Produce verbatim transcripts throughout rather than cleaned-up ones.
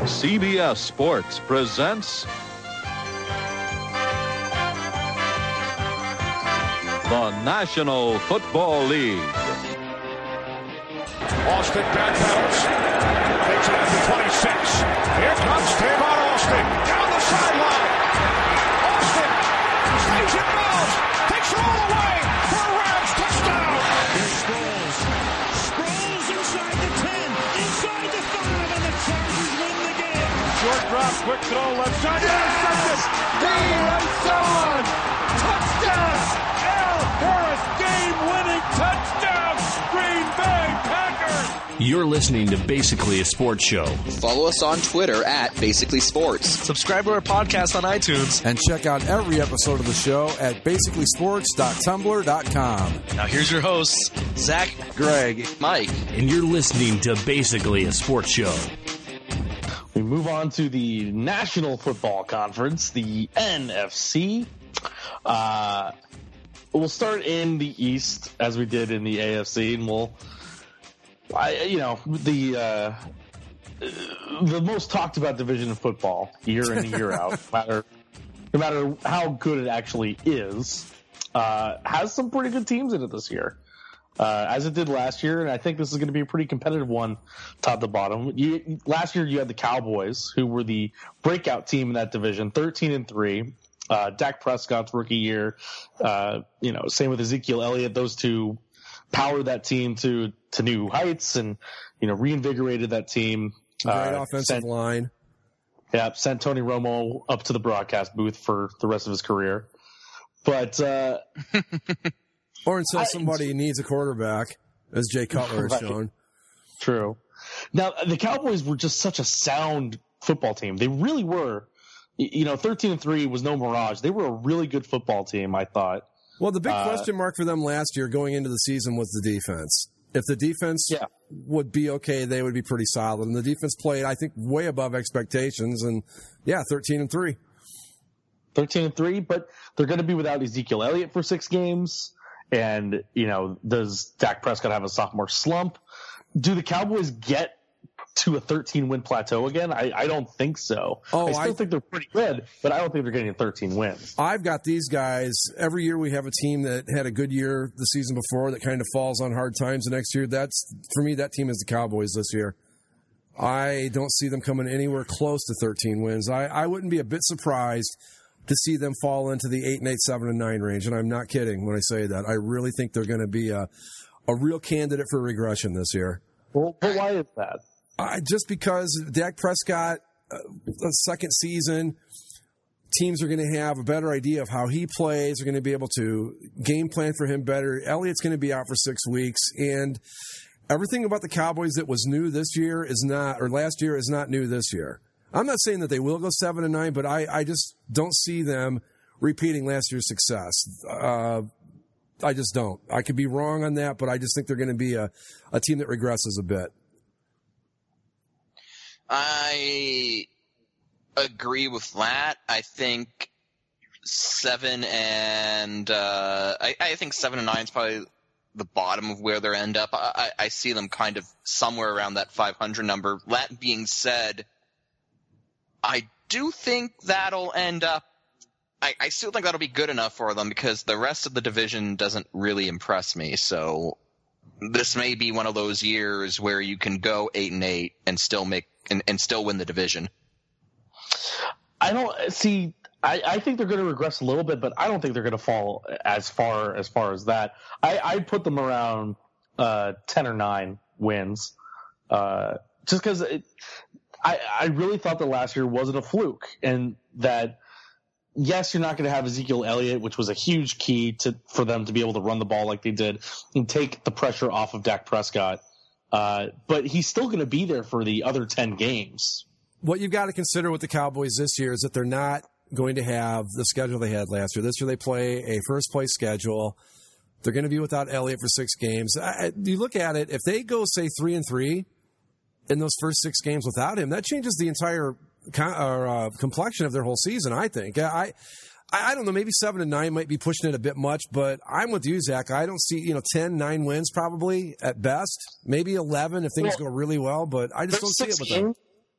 C B S Sports presents the National Football League. Austin backpedals, takes it out to twenty-six. Here comes Tavon Austin down the sideline. Austin takes it balls, takes it all away for a Rams touchdown. Here's Sproles. Sproles inside the ten, inside the five, and the Chargers win the game. Short drop, quick throw, left side. Intercepted. Dean touchdown. Al Harris, game-winning touchdown. Green Bay Packers. You're listening to Basically a Sports Show. Follow us on Twitter at Basically Sports. Subscribe to our podcast on iTunes. And check out every episode of the show at basically sports dot tumblr dot com. Now here's your hosts, Zach, Greg, Mike. And you're listening to Basically a Sports Show. We move on to the National Football Conference, the N F C. Uh, we'll start in the East as we did in the A F C, and we'll, I, you know, the uh, the most talked about division of football year in and year out, no matter, no matter how good it actually is, uh, has some pretty good teams in it this year. Uh, as it did last year, and I think this is going to be a pretty competitive one, top to bottom. You, last year, you had the Cowboys, who were the breakout team in that division, thirteen and three. Uh, Dak Prescott's rookie year, uh, you know, same with Ezekiel Elliott. Those two powered that team to to new heights, and you know, reinvigorated that team. Great uh, offensive sent, line. Yeah, sent Tony Romo up to the broadcast booth for the rest of his career, but. Uh, Or until somebody I, needs a quarterback, as Jay Cutler has right. shown. True. Now, the Cowboys were just such a sound football team. They really were. You know, thirteen and three was no mirage. They were a really good football team, I thought. Well, the big uh, question mark for them last year going into the season was the defense. If the defense yeah. would be okay, they would be pretty solid. And the defense played, I think, way above expectations. And, yeah, thirteen and three. thirteen and three, but they're going to be without Ezekiel Elliott for six games. And, you know, does Dak Prescott have a sophomore slump? Do the Cowboys get to a thirteen-win plateau again? I, I don't think so. Oh, I still I, think they're pretty good, but I don't think they're getting thirteen wins. I've got these guys. Every year we have a team that had a good year the season before that kind of falls on hard times the next year. That's, for me, that team is the Cowboys this year. I don't see them coming anywhere close to thirteen wins. I, I wouldn't be a bit surprised to see them fall into the eight and eight, seven and nine range, and I'm not kidding when I say that. I really think they're going to be a, a real candidate for regression this year. Well, but why is that? Uh, just because Dak Prescott, uh, a second season, teams are going to have a better idea of how he plays. They're going to be able to game plan for him better. Elliott's going to be out for six weeks, and everything about the Cowboys that was new this year is not, or last year is not new this year. I'm not saying that they will go seven and nine, but I, I just don't see them repeating last year's success. Uh, I just don't. I could be wrong on that, but I just think they're going to be a, a team that regresses a bit. I agree with that. I think seven and uh, I, I think seven and nine is probably the bottom of where they end up. I, I see them kind of somewhere around that five hundred number. That being said, I do think that'll end up I, – I still think that'll be good enough for them because the rest of the division doesn't really impress me. So this may be one of those years where you can go eight and eight and still make and, and still win the division. I don't – see, I, I think they're going to regress a little bit, but I don't think they're going to fall as far as far as that. I, I'd put them around uh, ten or nine wins uh, just because – I, I really thought that last year wasn't a fluke, and that yes, you're not going to have Ezekiel Elliott, which was a huge key to for them to be able to run the ball like they did and take the pressure off of Dak Prescott. Uh, but he's still going to be there for the other ten games. What you've got to consider with the Cowboys this year is that they're not going to have the schedule they had last year. This year they play a first-place schedule. They're going to be without Elliott for six games. I, you look at it, if they go, say, three and three in those first six games without him, that changes the entire or, uh, complexion of their whole season, I think. I, I don't know, maybe seven and nine might be pushing it a bit much, but I'm with you, Zach. I don't see, you know, ten, nine wins probably at best, maybe eleven if things well, go really well, but I just don't see it with them.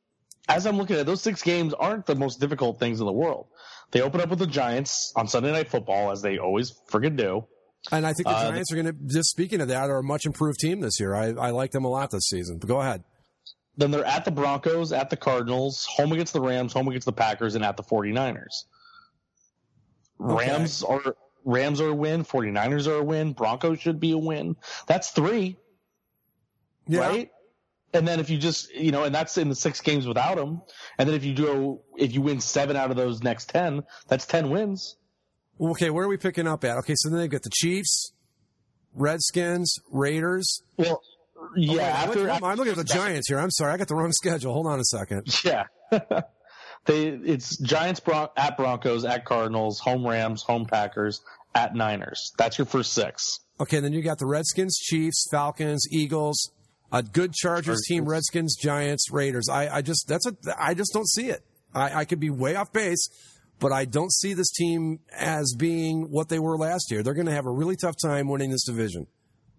as I'm looking at it, those six games aren't the most difficult things in the world. They open up with the Giants on Sunday Night Football, as they always friggin' do. And I think the Uh, Giants are going to, just speaking of that, are a much improved team this year. I, I like them a lot this season. But go ahead. Then they're at the Broncos, at the Cardinals, home against the Rams, home against the Packers, and at the 49ers. Okay. Rams are Rams are a win, 49ers are a win, Broncos should be a win. That's three, Yeah. right? And then if you just, you know, and that's in the six games without them. And then if you go, if you win seven out of those next ten, that's ten wins. Okay, where are we picking up at? Okay, so then they've got the Chiefs, Redskins, Raiders. Well, yeah. Oh, wait, after, wait, after I'm looking at the Giants here. I'm sorry, I got the wrong schedule. Hold on a second. Yeah. they it's Giants Bron- at Broncos, at Cardinals, home Rams, home Packers, at Niners. That's your first six. Okay, then you got the Redskins, Chiefs, Falcons, Eagles, a good Chargers team, Redskins, Giants, Raiders. I, I just that's a I just don't see it. I, I could be way off base, but I don't see this team as being what they were last year. They're going to have a really tough time winning this division.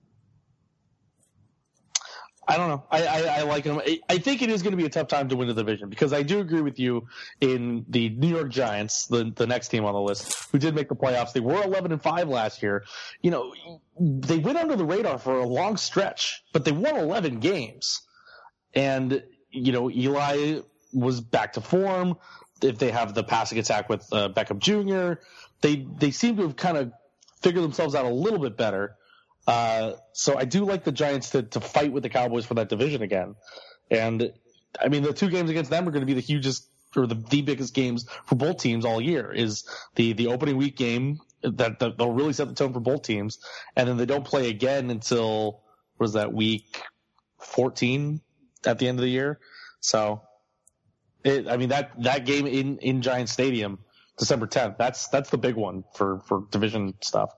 I don't know. I, I, I like them. I, I think it is going to be a tough time to win the division because I do agree with you in the New York Giants, the the next team on the list, who did make the playoffs. They were eleven and five last year. You know, they went under the radar for a long stretch, but they won eleven games. And, you know, Eli was back to form. If they have the passing attack with uh, Beckham Junior, they they seem to have kind of figured themselves out a little bit better. Uh, so I do like the Giants to, to fight with the Cowboys for that division again. And, I mean, the two games against them are going to be the hugest or the, the biggest games for both teams all year is the, the opening week game that, that they'll really set the tone for both teams. And then they don't play again until, what is that, week fourteen at the end of the year. So, it, I mean, that, that game in, in Giant Stadium, December tenth, that's, that's the big one for, for division stuff.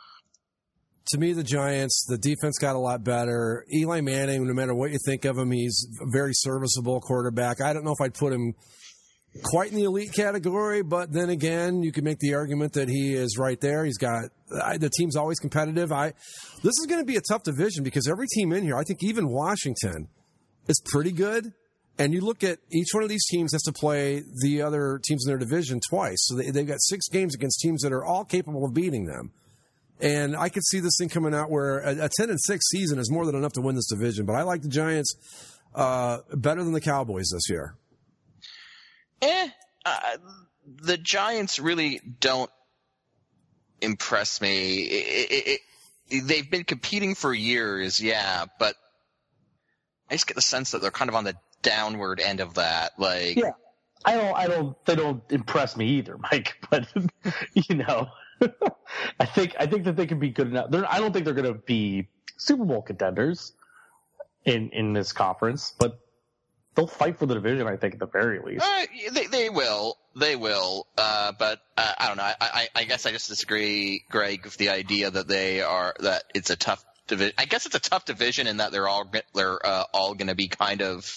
To me, the Giants, the defense got a lot better. Eli Manning, no matter what you think of him, he's a very serviceable quarterback. I don't know if I'd put him quite in the elite category, but then again, you could make the argument that he is right there. He's got I, the team's always competitive. I this is going to be a tough division because every team in here, I think even Washington, is pretty good. And you look at each one of these teams has to play the other teams in their division twice. So they, they've got six games against teams that are all capable of beating them. And I could see this thing coming out where a, a ten and six season is more than enough to win this division. But I like the Giants uh, better than the Cowboys this year. Eh, uh, the Giants really don't impress me. It, it, it, they've been competing for years, yeah, but I just get the sense that they're kind of on the downward end of that. Like, yeah, I don't, I don't, they don't impress me either, Mike. But you know. I think I think that they can be good enough. They're, I don't think they're going to be Super Bowl contenders in in this conference, but they'll fight for the division. I think at the very least, uh, they they will, they will. Uh, but uh, I don't know. I, I I guess I just disagree, Greg, with the idea that they are that it's a tough division. I guess it's a tough division in that they're all they're uh, all going to be kind of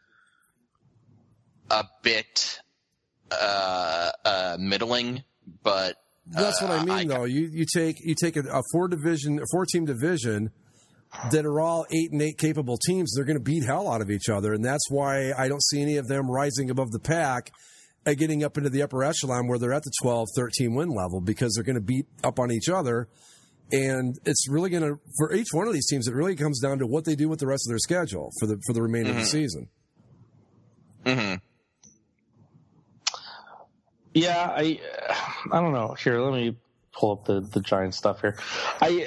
a bit uh, uh, middling, but. That's what I mean, uh, I, though. You you take you take a, a four division, a four team division that are all eight and eight capable teams. They're going to beat hell out of each other, and that's why I don't see any of them rising above the pack and getting up into the upper echelon where they're at the twelve, thirteen win level because they're going to beat up on each other. And it's really going to for each one of these teams. It really comes down to what they do with the rest of their schedule for the for the remainder mm-hmm. of the season. Mm-hmm. Yeah, I I don't know. Here, let me pull up the, the Giants stuff here. I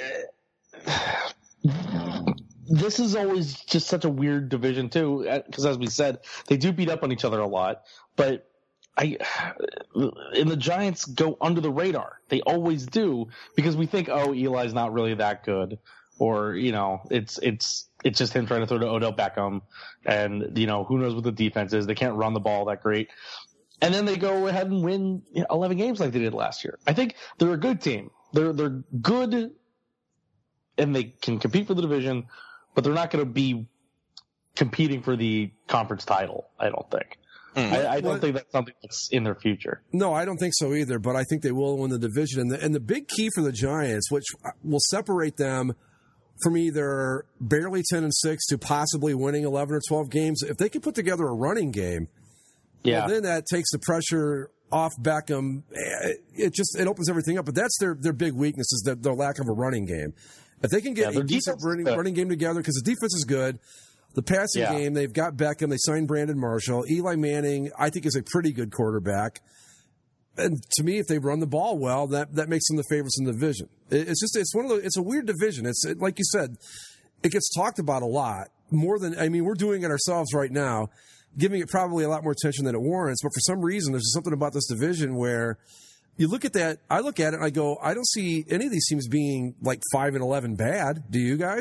uh, this is always just such a weird division too, because as we said, they do beat up on each other a lot. But I and the Giants go under the radar. They always do because we think, oh, Eli's not really that good, or you know, it's it's it's just him trying to throw to Odell Beckham, and you know, who knows what the defense is? They can't run the ball that great. And then they go ahead and win eleven games like they did last year. I think they're a good team. They're they're good, and they can compete for the division, but they're not going to be competing for the conference title. I don't think. Mm. I, I don't well, think that's something that's in their future. No, I don't think so either. But I think they will win the division. And the, and the big key for the Giants, which will separate them from either barely ten and six to possibly winning eleven or twelve games, if they can put together a running game. Yeah. Well, then that takes the pressure off Beckham. It just it opens everything up. But that's their their big weakness is their, their lack of a running game. If they can get yeah, a decent running, running game together, because the defense is good, the passing yeah. game, they've got Beckham, they signed Brandon Marshall. Eli Manning, I think, is a pretty good quarterback. And to me, if they run the ball well, that, that makes them the favorites in the division. It, it's just it's one of the it's a weird division. It's it, like you said, it gets talked about a lot more than I mean we're doing it ourselves right now, giving it probably a lot more attention than it warrants. But for some reason, there's something about this division where you look at that, I look at it and I go, I don't see any of these teams being like five and eleven bad. Do you guys?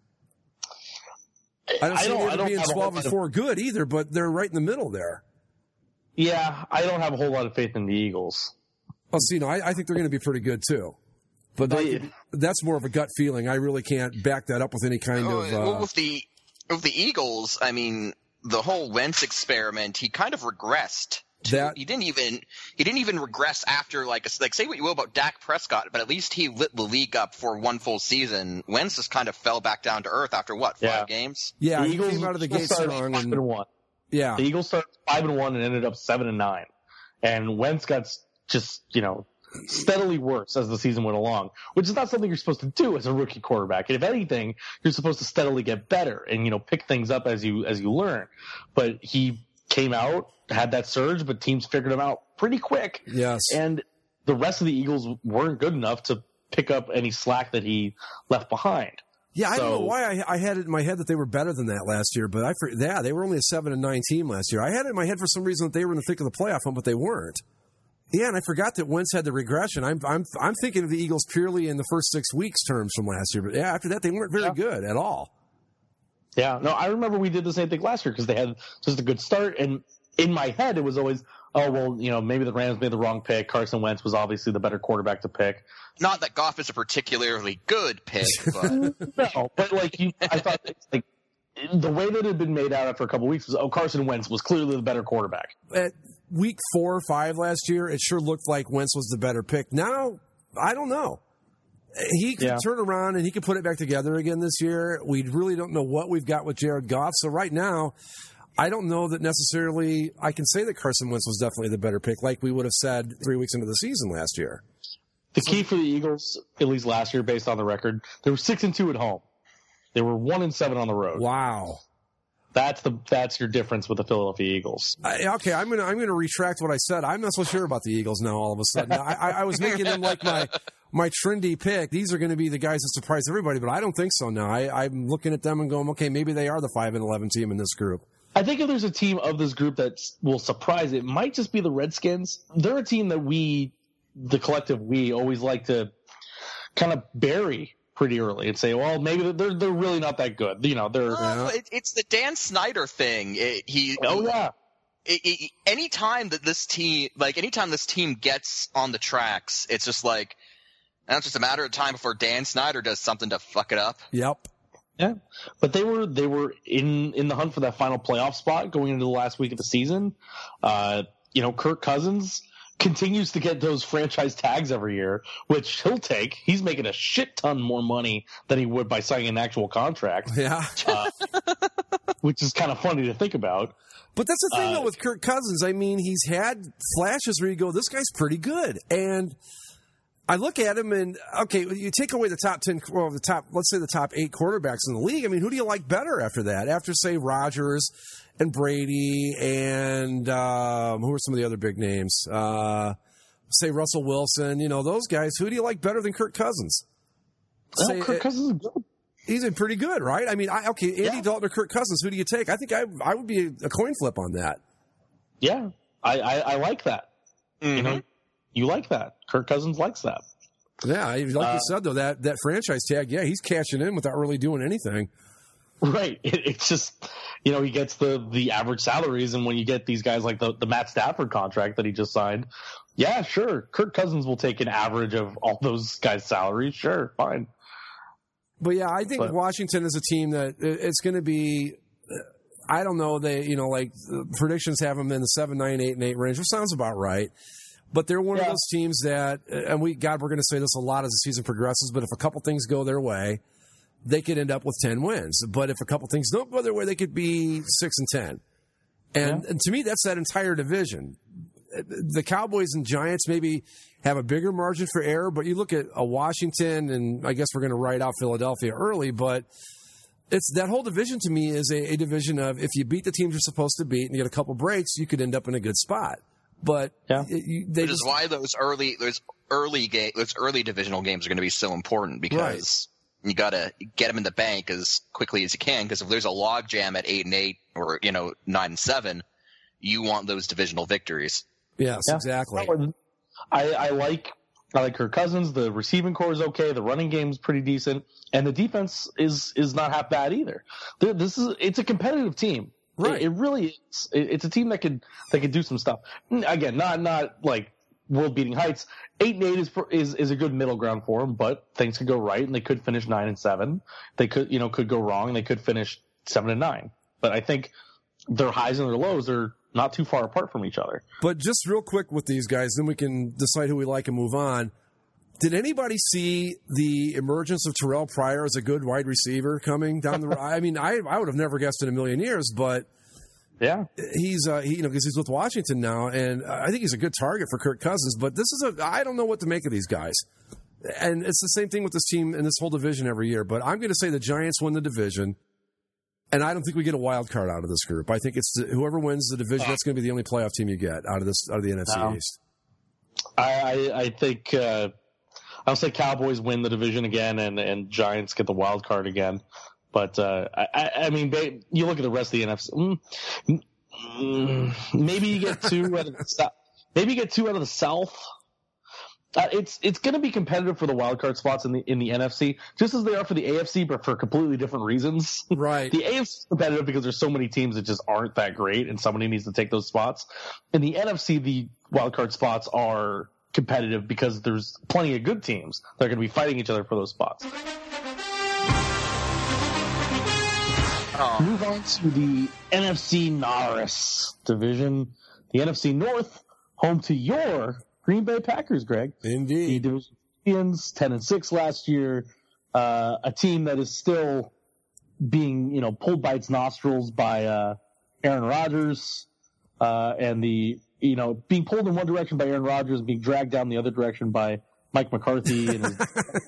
I don't I see don't, them I don't being twelve and four good either, but they're right in the middle there. Yeah, I don't have a whole lot of faith in the Eagles. Well, see, no, I, I think they're going to be pretty good too. But They- that, that's more of a gut feeling. I really can't back that up with any kind Oh, of. well, Uh, with the with the Eagles, I mean, the whole Wentz experiment, he kind of regressed. To, That- he didn't even he didn't even regress after like a, like say what you will about Dak Prescott, but at least he lit the league up for one full season. Wentz just kind of fell back down to earth after what five Yeah. games? yeah, the he Eagles came out of the gate started strong, five and and one. yeah, The Eagles started five and one and ended up seven and nine. And Wentz got just, you know, steadily worse as the season went along, which is not something you're supposed to do as a rookie quarterback. And if anything, you're supposed to steadily get better and, you know, pick things up as you as you learn. But he came out, had that surge, but teams figured him out pretty quick. yes, And the rest of the Eagles weren't good enough to pick up any slack that he left behind. yeah. I don't know so- why I, I had it in my head that they were better than that last year, but I for, yeah, they were only a seven and nine team last year. I had it in my head for some reason that they were in the thick of the playoff hunt, but they weren't. Yeah, and I forgot that Wentz had the regression. I'm I'm I'm thinking of the Eagles purely in the first six weeks terms from last year, but yeah, after that they weren't very Yeah. good at all. Yeah, no, I remember we did the same thing last year because they had just a good start. And in my head, it was always, oh, well, you know, maybe the Rams made the wrong pick. Carson Wentz was obviously the better quarterback to pick. Not that Goff is a particularly good pick, but No, but like, you, I thought, it's like, the way that it had been made out after a couple of weeks was, oh, Carson Wentz was clearly the better quarterback. At week four or five last year, it sure looked like Wentz was the better pick. Now, I don't know. He could Yeah. turn around and he could put it back together again this year. We really don't know what we've got with Jared Goff. So right now, I don't know that necessarily I can say that Carson Wentz was definitely the better pick, like we would have said three weeks into the season last year. The key for the Eagles, at least last year, based on the record, they were six and two at home. They were one and seven on the road. Wow. That's the that's your difference with the Philadelphia Eagles. I, okay, I'm gonna I'm gonna retract what I said. I'm not so sure about the Eagles now. All of a sudden, I, I, I was making them like my my trendy pick. These are going to be the guys that surprise everybody, but I don't think so now. I, I'm looking at them and going, okay, maybe they are the five and eleven team in this group. I think if there's a team of this group that will surprise, it might just be the Redskins. They're a team that we, the collective we, always like to kind of bury pretty early and say, well, maybe they're they're really not that good. You know, they're Oh, it, it's the Dan Snyder thing. It, he, oh yeah, it, it, anytime that this team, like anytime this team gets on the tracks, it's just like, and it's just a matter of time before Dan Snyder does something to fuck it up. Yep. yeah. But they were they were in in the hunt for that final playoff spot going into the last week of the season. Uh, you know, Kirk Cousins continues to get those franchise tags every year, which he'll take. He's making a shit ton more money than he would by signing an actual contract, Yeah. uh, which is kind of funny to think about. But that's the thing, Uh, though, with Kirk Cousins. I mean, he's had flashes where you go, this guy's pretty good. And I look at him and, okay, you take away the top ten, well, the top, let's say the top eight quarterbacks in the league. I mean, who do you like better after that? After, say, Rodgers and Brady and um, who are some of the other big names? Uh, say Russell Wilson, you know, those guys. Who do you like better than Kirk Cousins? Well, Say, Kirk Cousins is good. he's been pretty good, right? I mean, I, okay, Andy Yeah. Dalton or Kirk Cousins, who do you take? I think I, I would be a coin flip on that. Yeah, I, I, I like that. You know, you like that. Kirk Cousins likes that. Yeah, like you Uh, said, though, that, that franchise tag, yeah, he's cashing in without really doing anything. Right. It, it's just, you know, he gets the, the average salaries, and when you get these guys like the, the Matt Stafford contract that he just signed, yeah, sure, Kirk Cousins will take an average of all those guys' salaries. Sure, fine. But, yeah, I think But- Washington is a team that it- it's going to be, I don't know, they, you know, like uh, predictions have them in the seven, nine, eight, and eight range, which sounds about right. But they're one of Yeah. those teams that, and we, God, we're going to say this a lot as the season progresses, but if a couple things go their way, they could end up with ten wins. But if a couple things don't go their way, they could be six and ten. And, Yeah. and to me, that's that entire division. The Cowboys and Giants maybe have a bigger margin for error, but you look at a Washington, and I guess we're going to write out Philadelphia early, but it's that whole division to me is a, a division of if you beat the teams you're supposed to beat and you get a couple breaks, you could end up in a good spot. But yeah. it, you, they Which just, is why those early those early game those early divisional games are going to be so important because right. you got to get them in the bank as quickly as you can. Because if there's a log jam at eight and eight or you know nine and seven, you want those divisional victories. Yes, yeah. exactly. I, I like I like Kirk Cousins. The receiving core is okay. The running game is pretty decent, and the defense is is not half bad either. This is it's a competitive team. Right. It, it really is. It, it's a team that could that could do some stuff. Again, not not like world beating heights. Eight and eight is is is a good middle ground for them, but things could go right, and they could finish nine and seven. They could you know could go wrong, and they could finish seven and nine. But I think their highs and their lows are not too far apart from each other. But just real quick with these guys, then we can decide who we like and move on. Did anybody see the emergence of Terrell Pryor as a good wide receiver coming down the road? I mean, I I would have never guessed in a million years, but yeah, he's uh, he, you know because he's with Washington now, and I think he's a good target for Kirk Cousins. But this is a I don't know what to make of these guys, and it's the same thing with this team and this whole division every year. But I'm going to say the Giants win the division. And I don't think we get a wild card out of this group. I think it's the, whoever wins the division. That's going to be the only playoff team you get out of this out of the N F C no. East. I, I, I think uh, I'll say Cowboys win the division again, and, and Giants get the wild card again. But uh, I, I mean, they, you look at the rest of the N F C. Mm, mm, maybe you get two out of the South. Maybe you get two out of the South. Uh, it's it's going to be competitive for the wild card spots in the in the N F C, just as they are for the A F C, but for completely different reasons. Right. The A F C is competitive because there's so many teams that just aren't that great, and somebody needs to take those spots. In the N F C, the wild card spots are competitive because there's plenty of good teams that are going to be fighting each other for those spots. Oh. Move on to the N F C Norris division, the N F C North, home to your Green Bay Packers, Greg. Indeed. The division champions, ten and six last year. Uh, a team that is still being, you know, pulled by its nostrils by uh, Aaron Rodgers, uh, and the, you know, being pulled in one direction by Aaron Rodgers and being dragged down the other direction by Mike McCarthy. And his,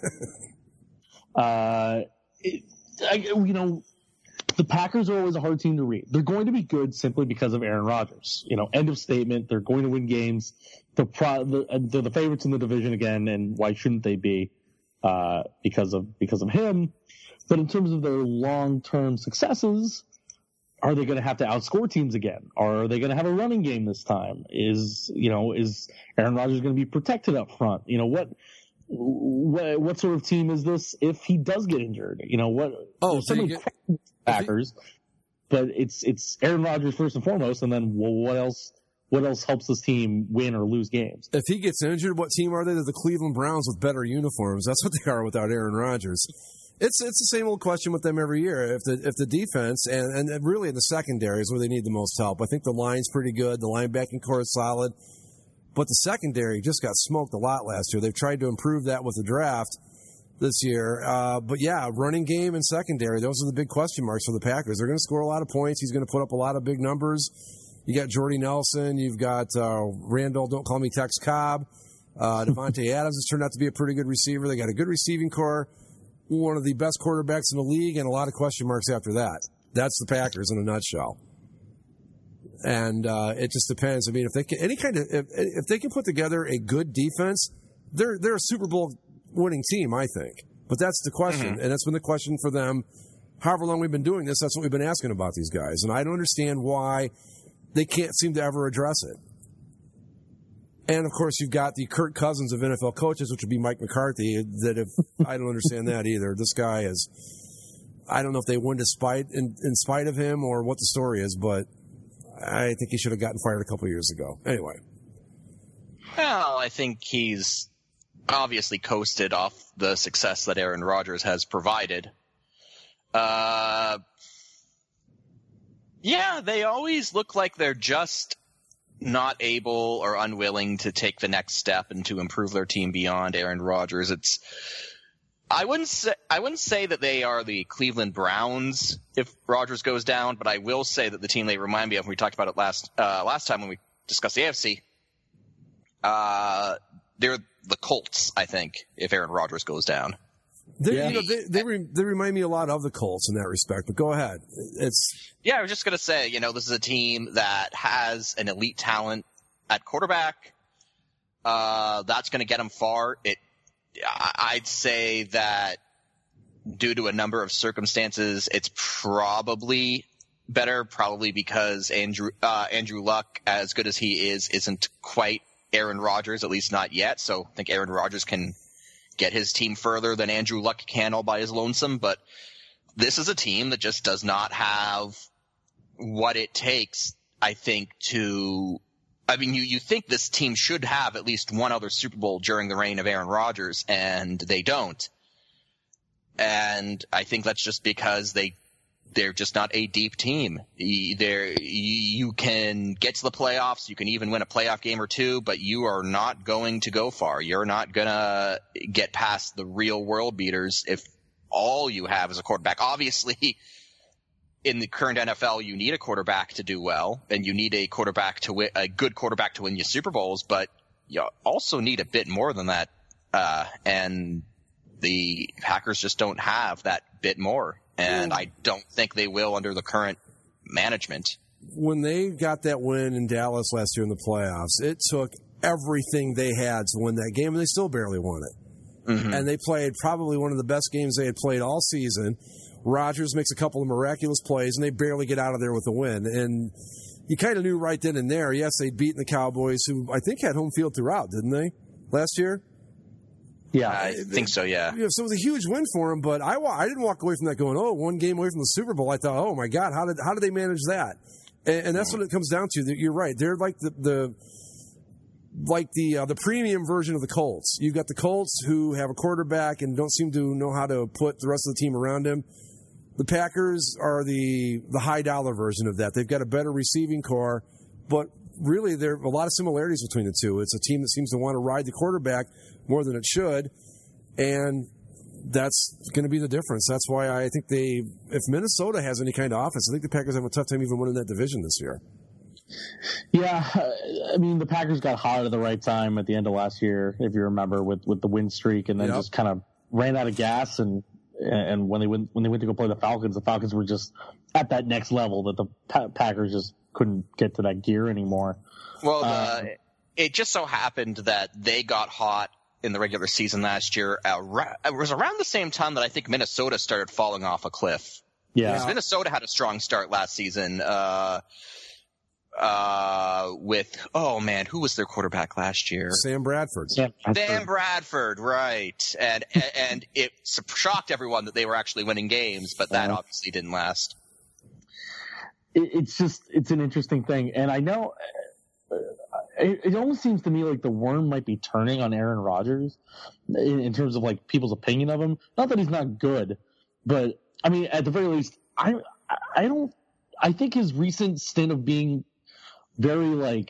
uh, it, I, you know, the Packers are always a hard team to read. They're going to be good simply because of Aaron Rodgers. You know, end of statement. They're going to win games. They're, pro- they're the favorites in the division again, and why shouldn't they be? Uh, because of because of him. But in terms of their long-term successes, are they going to have to outscore teams again? Or are they going to have a running game this time? Is you know is Aaron Rodgers going to be protected up front? You know what? What, what sort of team is this if he does get injured? You know what? Oh, so you get, Packers, he, but it's it's Aaron Rodgers first and foremost, and then well, what else? What else helps this team win or lose games? If he gets injured, what team are they? They're the Cleveland Browns with better uniforms. That's what they are without Aaron Rodgers. It's it's the same old question with them every year. If the if the defense and and really in the secondary is where they need the most help. I think the line's pretty good. The linebacking core is solid. But the secondary just got smoked a lot last year. They've tried to improve that with the draft this year. Uh, but, yeah, running game and secondary, those are the big question marks for the Packers. They're going to score a lot of points. He's going to put up a lot of big numbers. You got Jordy Nelson. You've got uh, Randall, don't call me Tex Cobb. Uh, Devontae Adams has turned out to be a pretty good receiver. They got a good receiving core, one of the best quarterbacks in the league, and a lot of question marks after that. That's the Packers in a nutshell. And uh, it just depends. I mean, if they can, any kind of if, if they can put together a good defense, they're they're a Super Bowl winning team, I think. But that's the question, mm-hmm. and that's been the question for them. However long we've been doing this, that's what we've been asking about these guys, and I don't understand why they can't seem to ever address it. And of course, you've got the Kirk Cousins of N F L coaches, which would be Mike McCarthy. That if I don't understand that either. This guy is. I don't know if they win despite in, in spite of him or what the story is, but. I think he should have gotten fired a couple of years ago. Anyway. Well, I think he's obviously coasted off the success that Aaron Rodgers has provided. Uh, yeah, they always look like they're just not able or unwilling to take the next step and to improve their team beyond Aaron Rodgers. It's I wouldn't say I wouldn't say that they are the Cleveland Browns if Rodgers goes down, but I will say that the team they remind me of. We talked about it last uh, last time when we discussed the A F C. Uh, they're the Colts, I think, if Aaron Rodgers goes down. They, Yeah. you know, they they, re, they remind me a lot of the Colts in that respect. But go ahead. It's Yeah, I was just gonna say, you know, this is a team that has an elite talent at quarterback. Uh, that's gonna get them far. It. I'd say that due to a number of circumstances, it's probably better, probably because Andrew uh, Andrew Luck, as good as he is, isn't quite Aaron Rodgers, at least not yet. So I think Aaron Rodgers can get his team further than Andrew Luck can all by his lonesome. But this is a team that just does not have what it takes, I think, to – I mean, you, you think this team should have at least one other Super Bowl during the reign of Aaron Rodgers, and they don't. And I think that's just because they, they're just not a deep team. They're, you can get to the playoffs, you can even win a playoff game or two, but you are not going to go far. You're not going to get past the real world beaters if all you have is a quarterback. Obviously, in the current N F L, you need a quarterback to do well, and you need a quarterback to win, a good quarterback to win you Super Bowls, but you also need a bit more than that. Uh, and the Packers just don't have that bit more, and I don't think they will under the current management. when they got that win in Dallas last year in the playoffs, it took everything they had to win that game, and they still barely won it. Mm-hmm. And they played probably one of the best games they had played all season. Rodgers makes a couple of miraculous plays, and they barely get out of there with a win. And you kind of knew right then and there, yes, they'd beaten the Cowboys, who I think had home field throughout, didn't they, last year? Yeah, I think so, yeah. You know, so it was a huge win for them, but I, I didn't walk away from that going, oh, one game away from the Super Bowl. I thought, oh, my God, how did how did they manage that? And, and that's what it comes down to. You're right. They're like the, the like the uh, the premium version of the Colts. You've got the Colts who have a quarterback and don't seem to know how to put the rest of the team around him. The Packers are the the high dollar version of that. They've got a better receiving core, but really there are a lot of similarities between the two. It's a team that seems to want to ride the quarterback more than it should, and that's going to be the difference. That's why I think they, if Minnesota has any kind of offense, I think the Packers have a tough time even winning that division this year. Yeah, I mean, the Packers got hot at the right time at the end of last year, if you remember, with, with the win streak, and then yep. just kind of ran out of gas. And and when they went when they went to go play the Falcons, the Falcons were just at that next level that the pa- Packers just couldn't get to that gear anymore. Well, uh, the, it just so happened that they got hot in the regular season last year. Around, it was around the same time that I think Minnesota started falling off a cliff. Yeah, because Minnesota had a strong start last season. Uh, uh, with oh man, who was their quarterback last year? Sam Bradford. Sam Bradford, Sam Bradford, right? And and it shocked everyone that they were actually winning games, but that uh, obviously didn't last. It, it's just it's an interesting thing, and I know. It, it almost seems to me like the worm might be turning on Aaron Rodgers in, in terms of like people's opinion of him. Not that he's not good, but I mean, at the very least, I I don't. I think his recent stint of being very like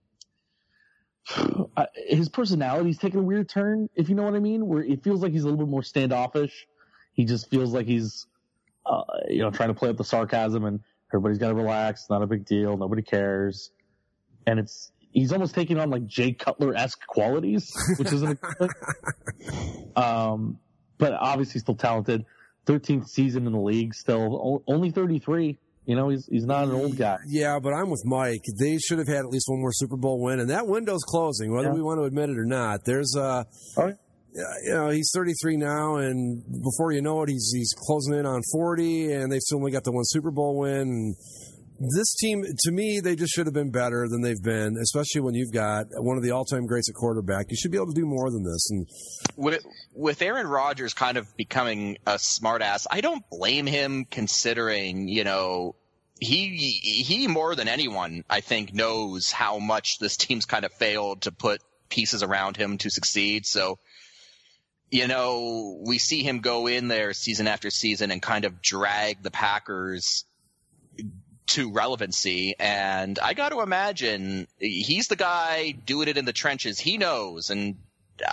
his personality's taken a weird turn, if you know what I mean. Where it feels like he's a little bit more standoffish. He just feels like he's uh, you know trying to play up the sarcasm and everybody's got to relax. It's not a big deal. Nobody cares, and it's. He's almost taking on like Jay Cutler-esque qualities, which isn't a um, but obviously still talented. thirteenth season in the league, still only thirty-three. You know, he's he's not an old guy. Yeah, but I'm with Mike. They should have had at least one more Super Bowl win, and that window's closing, whether yeah. we want to admit it or not. There's uh, right. you know, he's thirty-three now, and before you know it, he's he's closing in on forty, and they've still only got the one Super Bowl win. And this team, to me, they just should have been better than they've been, especially when you've got one of the all-time greats at quarterback. You should be able to do more than this. And with, with Aaron Rodgers kind of becoming a smartass, I don't blame him considering, you know, he he more than anyone, I think, knows how much this team's kind of failed to put pieces around him to succeed. So, you know, we see him go in there season after season and kind of drag the Packers to relevancy, and I got to imagine he's the guy doing it in the trenches. He knows, and uh,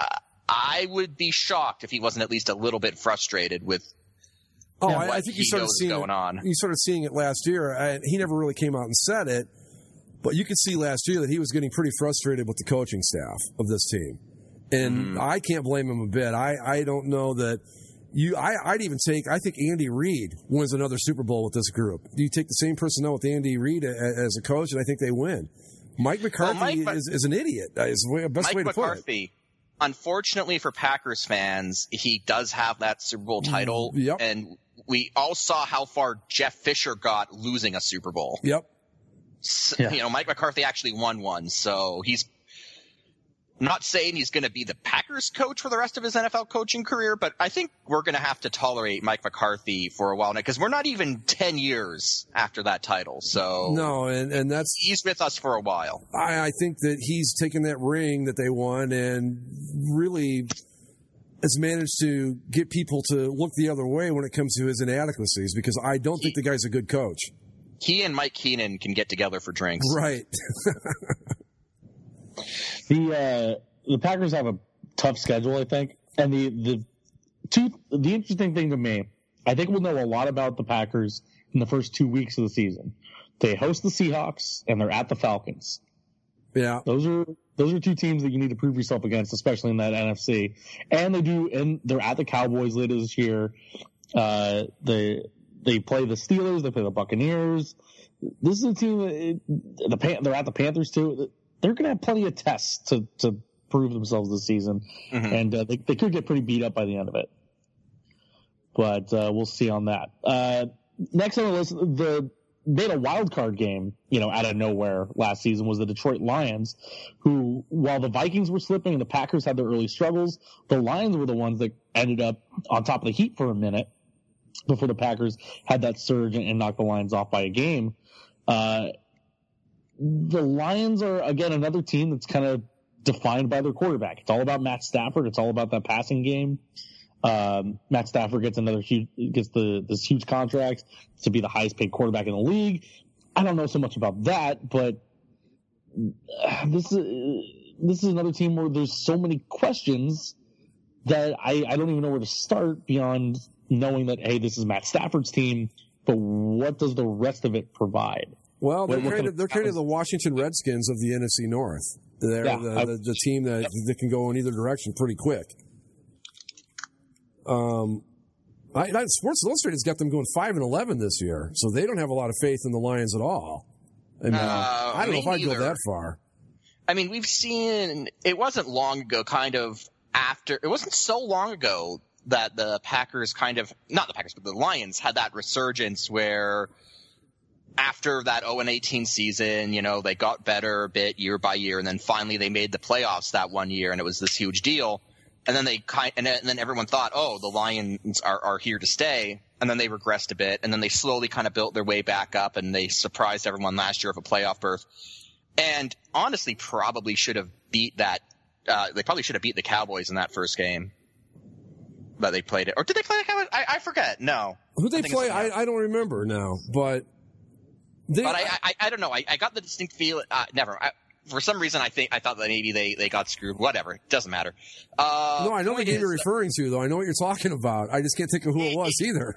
I would be shocked if he wasn't at least a little bit frustrated with Oh, what I, I think he you started knows seeing going it, on. You started seeing it last year, and he never really came out and said it. But you could see last year that he was getting pretty frustrated with the coaching staff of this team, and mm-hmm. I can't blame him a bit. I, I don't know that you. I, I'd even take. I think Andy Reid wins another Super Bowl with this group. You take the same personnel with Andy Reid as a coach, and I think they win. Mike McCarthy well, Mike, is, is an idiot. Is the best Mike way to McCarthy, put it. Unfortunately for Packers fans, he does have that Super Bowl title, yep. and we all saw how far Jeff Fisher got losing a Super Bowl. Yep. So, yeah. You know, Mike McCarthy actually won one, so he's I'm not saying he's going to be the Packers coach for the rest of his N F L coaching career, but I think we're going to have to tolerate Mike McCarthy for a while now because we're not even ten years after that title. So no, and, and that's he's with us for a while. I, I think that he's taken that ring that they won and really has managed to get people to look the other way when it comes to his inadequacies because I don't he, think the guy's a good coach. He and Mike Keenan can get together for drinks. Right. the uh, the Packers have a tough schedule, I think. And the, the two the interesting thing to me, I think we'll know a lot about the Packers in the first two weeks of the season. They host the Seahawks and they're at the Falcons. Yeah. Those are those are two teams that you need to prove yourself against, especially in that N F C. And they do and they're at the Cowboys later this year. Uh they They play the Steelers. They play the Buccaneers. This is a team that the Pan- they're at the Panthers too. They're going to have plenty of tests to, to prove themselves this season, mm-hmm. and uh, they they could get pretty beat up by the end of it. But uh, we'll see on that. Uh, next on the list, the made a wild card game, you know, out of nowhere last season was the Detroit Lions, who while the Vikings were slipping and the Packers had their early struggles, the Lions were the ones that ended up on top of the heap for a minute before the Packers had that surge and, and knocked the Lions off by a game. Uh, the Lions are, again, another team that's kind of defined by their quarterback. It's all about Matt Stafford. It's all about that passing game. Um, Matt Stafford gets another huge, gets the, this huge contract to be the highest paid quarterback in the league. I don't know so much about that, but this is, this is another team where there's so many questions that I, I don't even know where to start beyond knowing that, hey, this is Matt Stafford's team, but what does the rest of it provide? Well, they're kind of they're kind of the Washington Redskins of the N F C North. They're yeah, the, the, the team that, yep. that can go in either direction pretty quick. Um, I, I, Sports Illustrated's got them going five and eleven this year, so they don't have a lot of faith in the Lions at all. I mean, uh, I don't know if I'd go that far. I mean, we've seen it wasn't long ago, kind of after it wasn't so long ago that the Packers kind of not the Packers, but the Lions had that resurgence where. After that oh and eighteen season, you know, they got better a bit year by year, and then finally they made the playoffs that one year, and it was this huge deal. And then they kind, and then everyone thought, oh, the Lions are, are here to stay, and then they regressed a bit, and then they slowly kind of built their way back up, and they surprised everyone last year of a playoff berth. And honestly, probably should have beat that. Uh, they probably should have beat the Cowboys in that first game that they played it, or did they play the Cowboys? I, I forget. No, who they play? I, I don't remember now, but. They, but I, I, I don't know. I, I got the distinct feel. Uh, never. I, for some reason, I think I thought that maybe they, they got screwed. Whatever. It doesn't matter. Uh, no, I know what game you're referring to, though. I know what you're talking about. I just can't think of who it was either.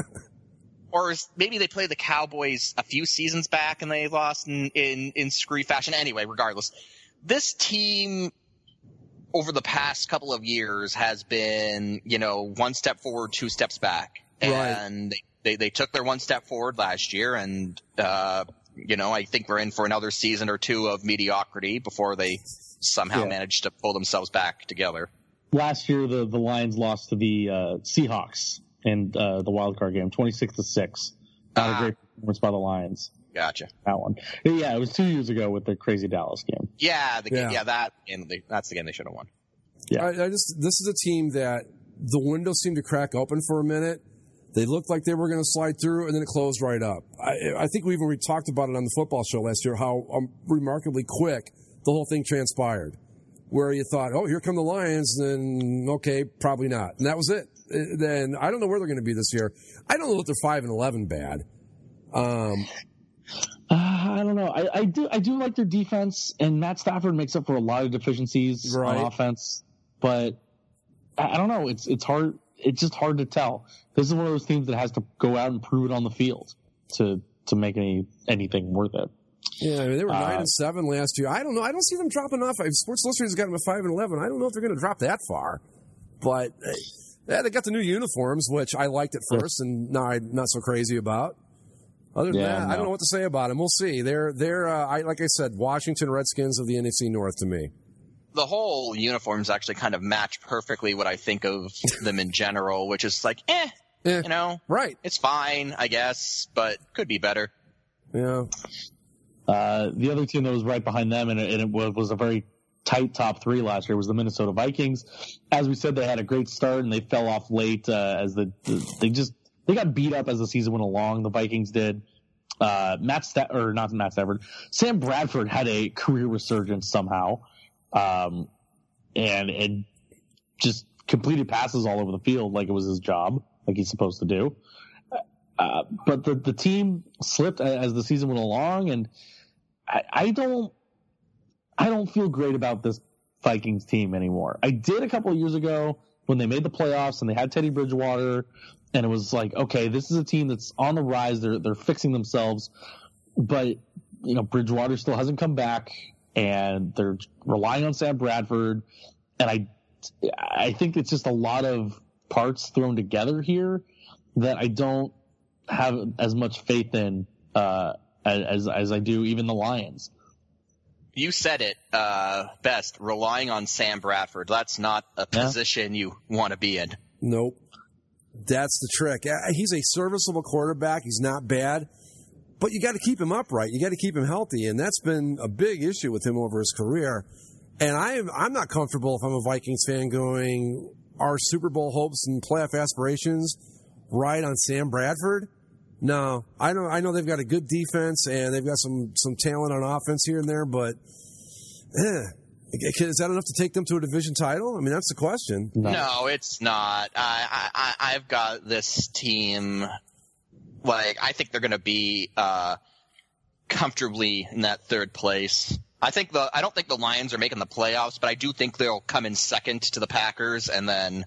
Or maybe they played the Cowboys a few seasons back and they lost in, in, in screwy fashion. Anyway, regardless, this team over the past couple of years has been, you know, one step forward, two steps back, and. Right. They they took their one step forward last year, and uh, you know I think we're in for another season or two of mediocrity before they somehow yeah. manage to pull themselves back together. Last year, the, the Lions lost to the uh, Seahawks in uh, the wild card game, twenty-six to six. Not ah. a great performance by the Lions. Gotcha. That one. Yeah, it was two years ago with the crazy Dallas game. Yeah, the yeah. yeah that and they, that's the game they should have won. Yeah, I, I just this is a team that the window seemed to crack open for a minute. They looked like they were going to slide through, and then it closed right up. I, I think we even we talked about it on the football show last year, how um, remarkably quick the whole thing transpired. Where you thought, oh, here come the Lions, then okay, probably not. And that was it. Then I don't know where they're going to be this year. I don't know if they're five and eleven bad. Um, uh, I don't know. I, I do I do like their defense, and Matt Stafford makes up for a lot of deficiencies right. on offense. But I don't know. It's it's hard. It's just hard to tell. This is one of those teams that has to go out and prove it on the field to to make any anything worth it. Yeah, I mean, they were nine uh, and seven last year. I don't know. I don't see them dropping off. Sports Illustrated's got them at five and eleven. I don't know if they're going to drop that far. But yeah, they got the new uniforms, which I liked at first, and now I'm not so crazy about. Other than Yeah, that, no. I don't know what to say about them. We'll see. They're they're uh, I like I said, Washington Redskins of the N F C North to me. The whole uniforms actually kind of match perfectly what I think of them in general, which is like, eh, Eh, you know, right? it's fine, I guess, but could be better. Yeah. Uh, the other team that was right behind them, and it, and it was, was a very tight top three last year, was the Minnesota Vikings. As we said, they had a great start, and they fell off late uh, as the they just they got beat up as the season went along. The Vikings did. Uh, Matt Sta- or not Matt Stafford, Sam Bradford had a career resurgence somehow, um, and and just completed passes all over the field like it was his job, like he's supposed to do. Uh, but the, the team slipped as the season went along, and I, I don't I don't feel great about this Vikings team anymore. I did a couple of years ago when they made the playoffs and they had Teddy Bridgewater, and it was like, okay, this is a team that's on the rise. They're they're fixing themselves, but you know Bridgewater still hasn't come back, and they're relying on Sam Bradford, and I I think it's just a lot of parts thrown together here that I don't have as much faith in uh, as as I do even the Lions. You said it uh, best, relying on Sam Bradford. That's not a Yeah. position you want to be in. Nope. That's the trick. Uh, He's a serviceable quarterback. He's not bad, but you got to keep him upright. You got to keep him healthy, and that's been a big issue with him over his career. And I'm I'm not comfortable if I'm a Vikings fan going, our Super Bowl hopes and playoff aspirations ride on Sam Bradford. No, I know I know they've got a good defense and they've got some some talent on offense here and there, but eh, is that enough to take them to a division title? I mean, that's the question. No. No, it's not. I, I, I've got this team, like, I think they're going to be uh, comfortably in that third place. I think the I don't think the Lions are making the playoffs, but I do think they'll come in second to the Packers, and then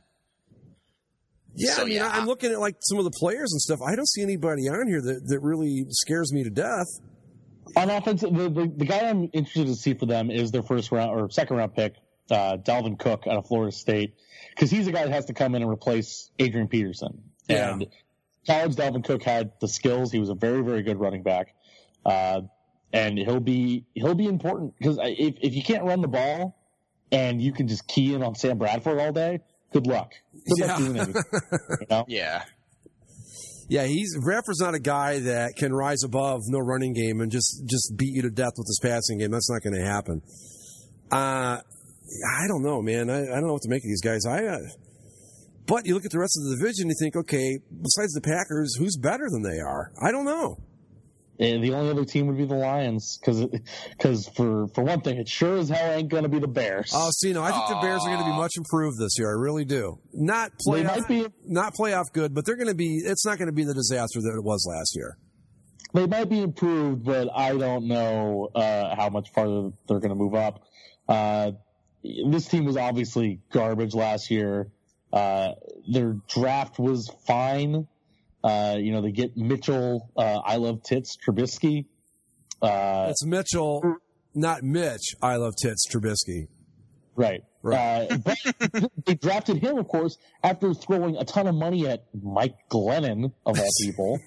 Yeah, So, I mean, yeah. I'm looking at like some of the players and stuff. I don't see anybody on here that, that really scares me to death. On offense, the, the the guy I'm interested to see for them is their first round or second round pick, uh, Dalvin Cook out of Florida State, because he's a guy that has to come in and replace Adrian Peterson. Yeah. And college Dalvin Cook had the skills. He was a very very good running back, uh, and he'll be he'll be important because if if you can't run the ball and you can just key in on Sam Bradford all day, good luck. Good luck Yeah. doing anything. You know? yeah. Yeah, he's Bradford's not a guy that can rise above no running game and just, just beat you to death with his passing game. That's not going to happen. Uh, I don't know, man. I, I don't know what to make of these guys. I, uh, but you look at the rest of the division, you think, okay, besides the Packers, who's better than they are? I don't know. And the only other team would be the Lions, because for, for one thing, it sure as hell ain't going to be the Bears. Oh, see, no, I think the Bears are going to be much improved this year. I really do. Not They playoff, might be- not playoff good, but they're going to be. It's not going to be the disaster that it was last year. They might be improved, but I don't know uh, how much farther they're going to move up. Uh, this team was obviously garbage last year. Uh, their draft was fine. Uh, you know, they get Mitchell, uh, I love tits, Trubisky. Uh, It's Mitchell, not Mitch. I love tits, Trubisky. right. Right. Uh, but they drafted him, of course, after throwing a ton of money at Mike Glennon, of all people.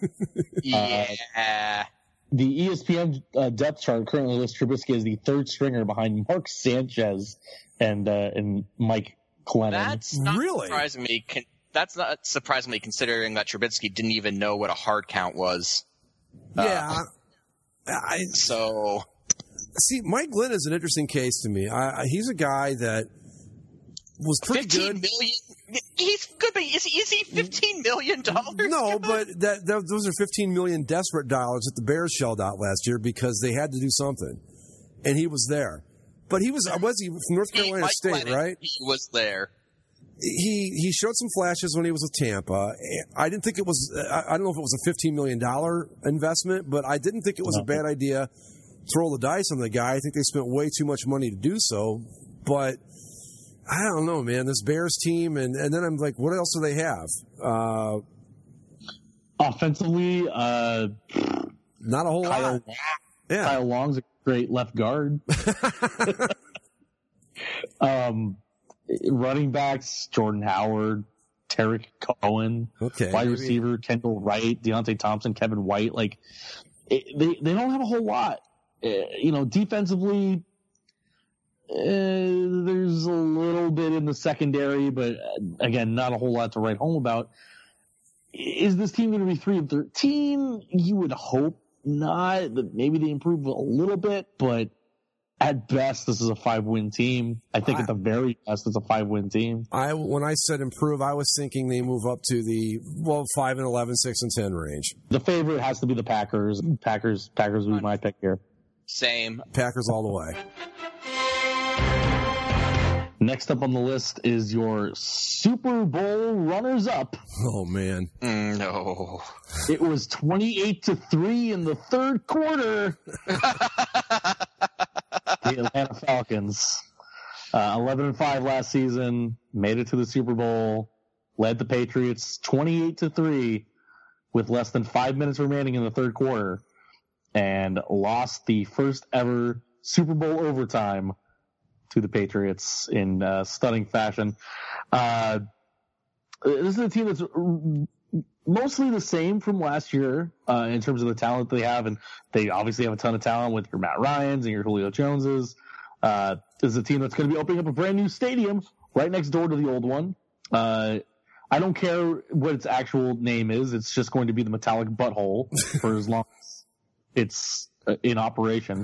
Yeah. The E S P N uh, depth chart currently lists Trubisky as the third stringer behind Mark Sanchez and uh, and Mike Glennon. That's not Really? surprising me. Con- that's not surprising me considering that Trubisky didn't even know what a hard count was. Yeah. I So see. Mike Glenn is an interesting case to me. I, I, he's a guy that was pretty fifteen good. million. He's good, but is he, is he fifteen million dollars? No, but that, that those are fifteen million desperate dollars that the Bears shelled out last year because they had to do something, and he was there. But he was was he from North Carolina Mike State, Glennon, right? He was there. He he showed some flashes when he was with Tampa. I didn't think it was. I don't know if it was a fifteen million dollar investment, but I didn't think it was a bad idea. To throw the dice on the guy. I think they spent way too much money to do so. But I don't know, man. This Bears team, and, and then I'm like, what else do they have? Uh, Offensively, uh, not a whole Kyle, lot. Yeah. Kyle Long's a great left guard. um, running backs, Jordan Howard, Tarek Cohen, okay, wide maybe. receiver, Kendall Wright, Deontay Thompson, Kevin White. Like, it, they, they don't have a whole lot. Uh, you know, defensively, uh, there's a little bit in the secondary, but uh, again, not a whole lot to write home about. Is this team going to be three and thirteen? You would hope not. That maybe they improve a little bit, but at best, this is a five-win team. I think I, at the very best, it's a five-win team. I when I said improve, I was thinking they move up to the well five and eleven, six and ten range. The favorite has to be the Packers. Packers, Packers would be my pick here. Same. Packers all the way. Next up on the list is your Super Bowl runners-up. Oh man, Mm, no. It was twenty-eight to three in the third quarter. The Atlanta Falcons, uh, eleven and five last season, made it to the Super Bowl, led the Patriots twenty-eight to three with less than five minutes remaining in the third quarter, and lost the first ever Super Bowl overtime to the Patriots in uh, stunning fashion. Uh, this is a team that's mostly the same from last year uh, in terms of the talent they have, and they obviously have a ton of talent with your Matt Ryans and your Julio Joneses. Uh, this is a team that's going to be opening up a brand new stadium right next door to the old one. Uh, I don't care what its actual name is. It's just going to be the Metallic Butthole for as long as it's uh, in operation.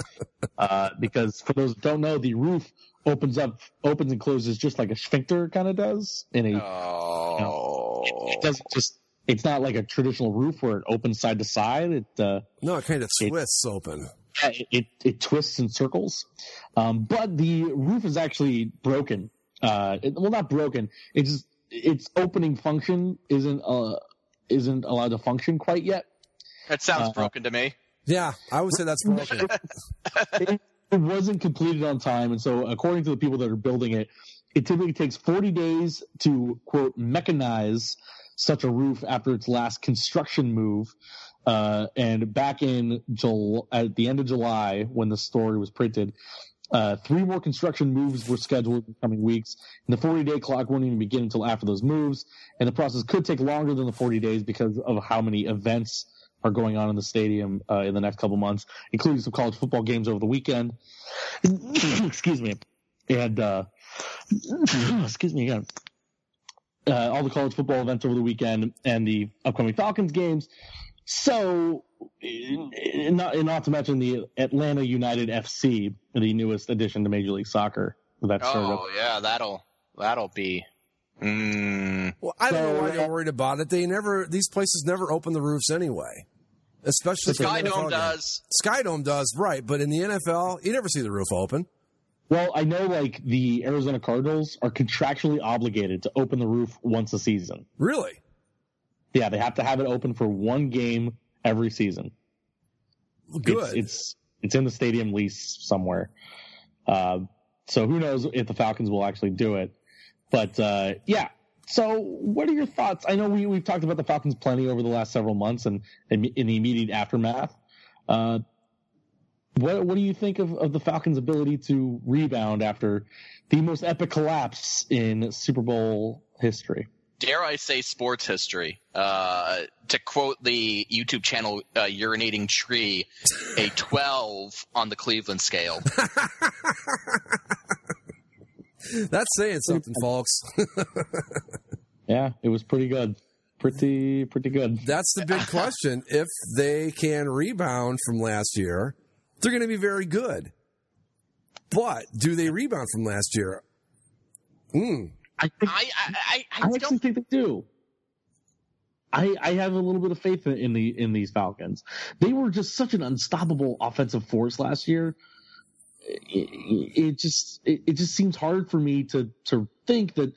Uh, because for those who don't know, the roof opens up, opens and closes just like a sphincter kind of does. In a, Oh. you know, it, it doesn't just. It's not like a traditional roof where it opens side to side. It uh, no, it kind of it, twists open. It, it it twists in circles, um, but the roof is actually broken. Uh, it, well, not broken. It's just its opening function isn't uh isn't allowed to function quite yet. That sounds Uh, broken to me. Yeah, I would say that's broken. it, it wasn't completed on time, and so according to the people that are building it, it typically takes forty days to quote mechanize such a roof after its last construction move. Uh, and back in Jul- at the end of July, when the story was printed, uh, three more construction moves were scheduled in the coming weeks. And the forty-day clock won't even begin until after those moves. And the process could take longer than the forty days because of how many events are going on in the stadium uh, in the next couple months, including some college football games over the weekend. Excuse me. And uh, excuse me again. Uh, all the college football events over the weekend and the upcoming Falcons games. So, not, not to mention the Atlanta United F C, the newest addition to Major League Soccer. That started Oh, yeah, that'll that'll be. Mm. Well, I don't know why So, they're worried about it. They never; these places never open the roofs anyway. Especially for Sky the N F L Dome game. does. Sky Dome does, right? But in the N F L, you never see the roof open. Well, I know like the Arizona Cardinals are contractually obligated to open the roof once a season. Really? Yeah, they have to have it open for one game every season. Good. It's it's, it's in the stadium lease somewhere. Uh, so who knows if the Falcons will actually do it. But uh, yeah, so what are your thoughts? I know we, we've talked about the Falcons plenty over the last several months and in, in the immediate aftermath. Uh, what what do you think of, of the Falcons' ability to rebound after the most epic collapse in Super Bowl history? Dare I say sports history? Uh, to quote the YouTube channel uh, Urinating Tree, a twelve on the Cleveland scale. That's saying something, folks. Yeah, it was pretty good. Pretty, pretty good. That's the big question. If they can rebound from last year, they're going to be very good. But do they rebound from last year? Hmm. I, think, I I, I, I, I actually don't. think they do. I, I have a little bit of faith in the in these Falcons. They were just such an unstoppable offensive force last year. It, it just it, it just seems hard for me to to think that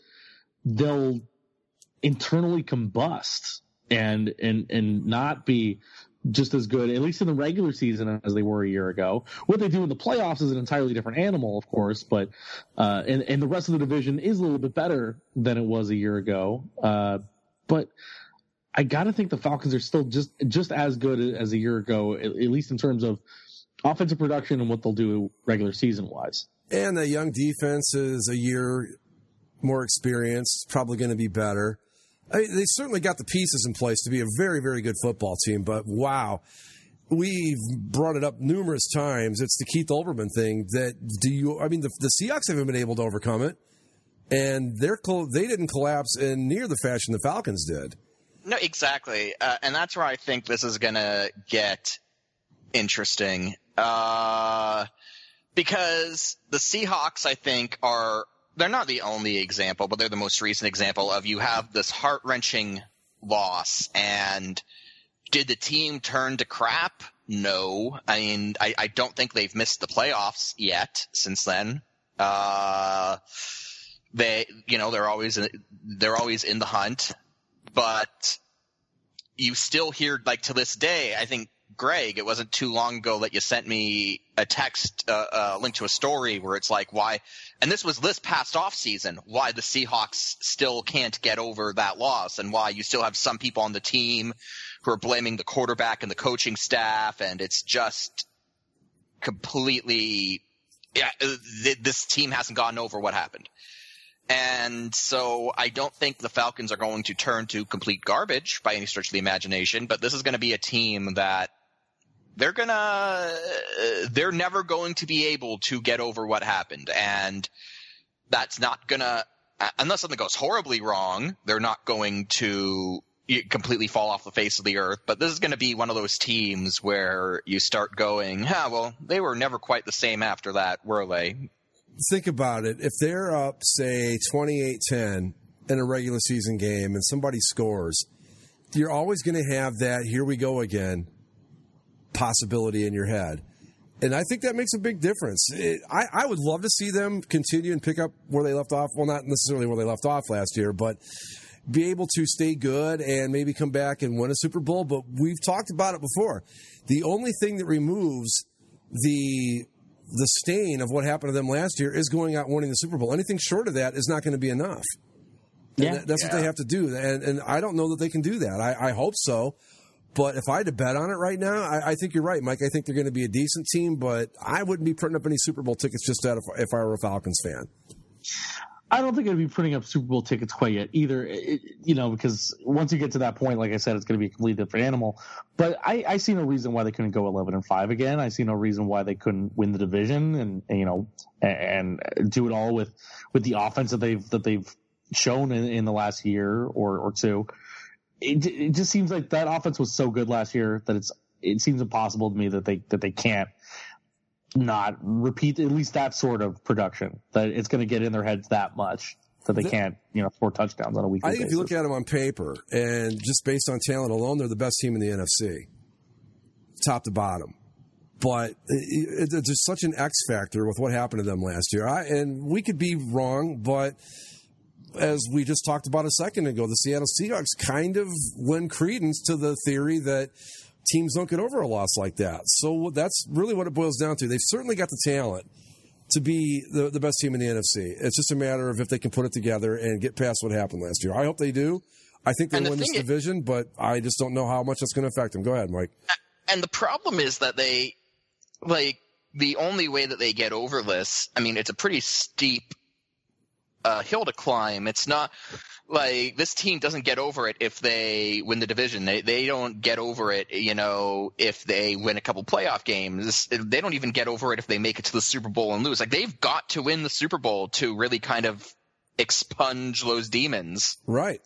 they'll internally combust and and and not be just as good, at least in the regular season, as they were a year ago. What they do in the playoffs is an entirely different animal, of course, but uh, and, and the rest of the division is a little bit better than it was a year ago. Uh, but I got to think the Falcons are still just just as good as a year ago, at, at least in terms of offensive production and what they'll do regular season-wise. And the young defense is a year more experienced, probably going to be better. I mean, they certainly got the pieces in place to be a very, very good football team, but wow, we've brought it up numerous times. It's the Keith Olbermann thing that do you, I mean, the, the Seahawks haven't been able to overcome it, and they're, they didn't collapse in near the fashion the Falcons did. No, exactly. Uh, and that's where I think this is going to get interesting. Uh, because the Seahawks, I think, are they're not the only example, but they're the most recent example of you have this heart-wrenching loss. And did the team turn to crap? No. I mean, I, I don't think they've missed the playoffs yet since then. Uh, they, you know, they're always, they're always in the hunt, but you still hear, like, to this day, I think, Greg, it wasn't too long ago that you sent me a text, uh, uh, link to a story where it's like why, and this was this past off season, why the Seahawks still can't get over that loss and why you still have some people on the team who are blaming the quarterback and the coaching staff. And it's just completely, yeah, th- this team hasn't gotten over what happened. And so I don't think the Falcons are going to turn to complete garbage by any stretch of the imagination, but this is going to be a team that they're going to – they're never going to be able to get over what happened. And that's not going to – unless something goes horribly wrong, they're not going to completely fall off the face of the earth. But this is going to be one of those teams where you start going, ah, well, they were never quite the same after that, were they? Think about it. If they're up, say, twenty-eight ten in a regular season game and somebody scores, you're always going to have that here we go again possibility in your head. And I think that makes a big difference. It, I, I would love to see them continue and pick up where they left off. Well, not necessarily where they left off last year, but be able to stay good and maybe come back and win a Super Bowl. But we've talked about it before. The only thing that removes the the stain of what happened to them last year is going out and winning the Super Bowl. Anything short of that is not going to be enough. Yeah, that, that's yeah. what they have to do. And, and I don't know that they can do that. I, I hope so. But if I had to bet on it right now, I, I think you're right, Mike. I think they're going to be a decent team, but I wouldn't be putting up any Super Bowl tickets just out if, if I were a Falcons fan. I don't think I'd be putting up Super Bowl tickets quite yet either, it, you know, because once you get to that point, like I said, it's going to be a completely different animal. But I, I see no reason why they couldn't go eleven and five again. I see no reason why they couldn't win the division and, and you know, and, and do it all with, with the offense that they've that they've shown in, in the last year or, or two. It, it just seems like that offense was so good last year that it's it seems impossible to me that they that they can't not repeat at least that sort of production, that it's going to get in their heads that much that they can't, you know, score touchdowns on a weekly basis. I think if you look at them on paper and just based on talent alone, they're the best team in the N F C, top to bottom. But it, it, there's such an X factor with what happened to them last year. I, and we could be wrong, but as we just talked about a second ago, the Seattle Seahawks kind of lend credence to the theory that teams don't get over a loss like that. So that's really what it boils down to. They've certainly got the talent to be the, the best team in the N F C. It's just a matter of if they can put it together and get past what happened last year. I hope they do. I think they'll win this division, but I just don't know how much that's going to affect them. Go ahead, Mike. And the problem is that they, like, the only way that they get over this, I mean, it's a pretty steep uh, hill to climb. It's not like this team doesn't get over it if they win the division. They they don't get over it, you know, if they win a couple playoff games. They don't even get over it if they make it to the Super Bowl and lose. Like, they've got to win the Super Bowl to really kind of expunge those demons. Right.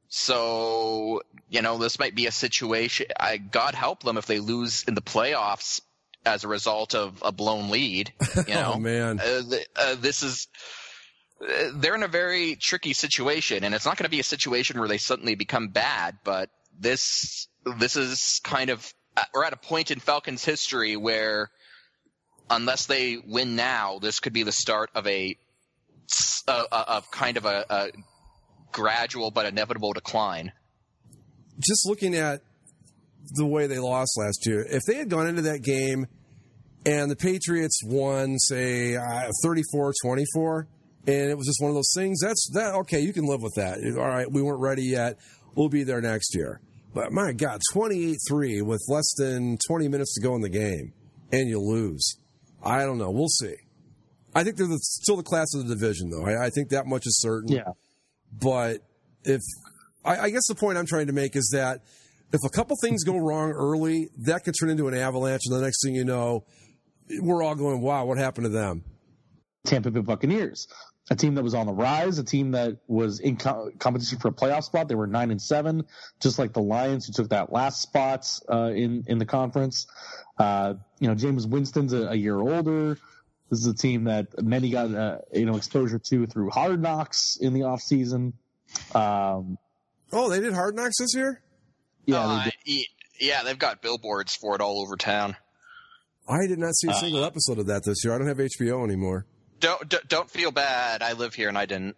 So, you know, this might be a situation. I, God help them if they lose in the playoffs as a result of a blown lead. You know? Oh, man. Uh, uh, this is – they're in a very tricky situation, and it's not going to be a situation where they suddenly become bad, but this this is kind of – we're at a point in Falcons history where unless they win now, this could be the start of a uh, – of kind of a, a gradual but inevitable decline. Just looking at the way they lost last year. If they had gone into that game and the Patriots won, say, uh, thirty-four twenty-four, and it was just one of those things, that's that. Okay, you can live with that. All right, we weren't ready yet. We'll be there next year. But, my God, twenty-eight three with less than twenty minutes to go in the game, and you lose. I don't know. We'll see. I think they're the, still the class of the division, though. I, I think that much is certain. Yeah. But if I, I guess the point I'm trying to make is that if a couple things go wrong early, that could turn into an avalanche, and the next thing you know, we're all going, wow, what happened to them? Tampa Bay Buccaneers, a team that was on the rise, a team that was in co- competition for a playoff spot. They were nine and seven, just like the Lions, who took that last spot uh, in in the conference. Uh, you know, Jameis Winston's a, a year older. This is a team that many got uh, you know exposure to through Hard Knocks in the offseason. Um, oh, they did Hard Knocks this year? Yeah, uh, they did. yeah, they've got billboards for it all over town. I did not see a single uh, episode of that this year. I don't have H B O anymore. Don't don't feel bad. I live here and I didn't.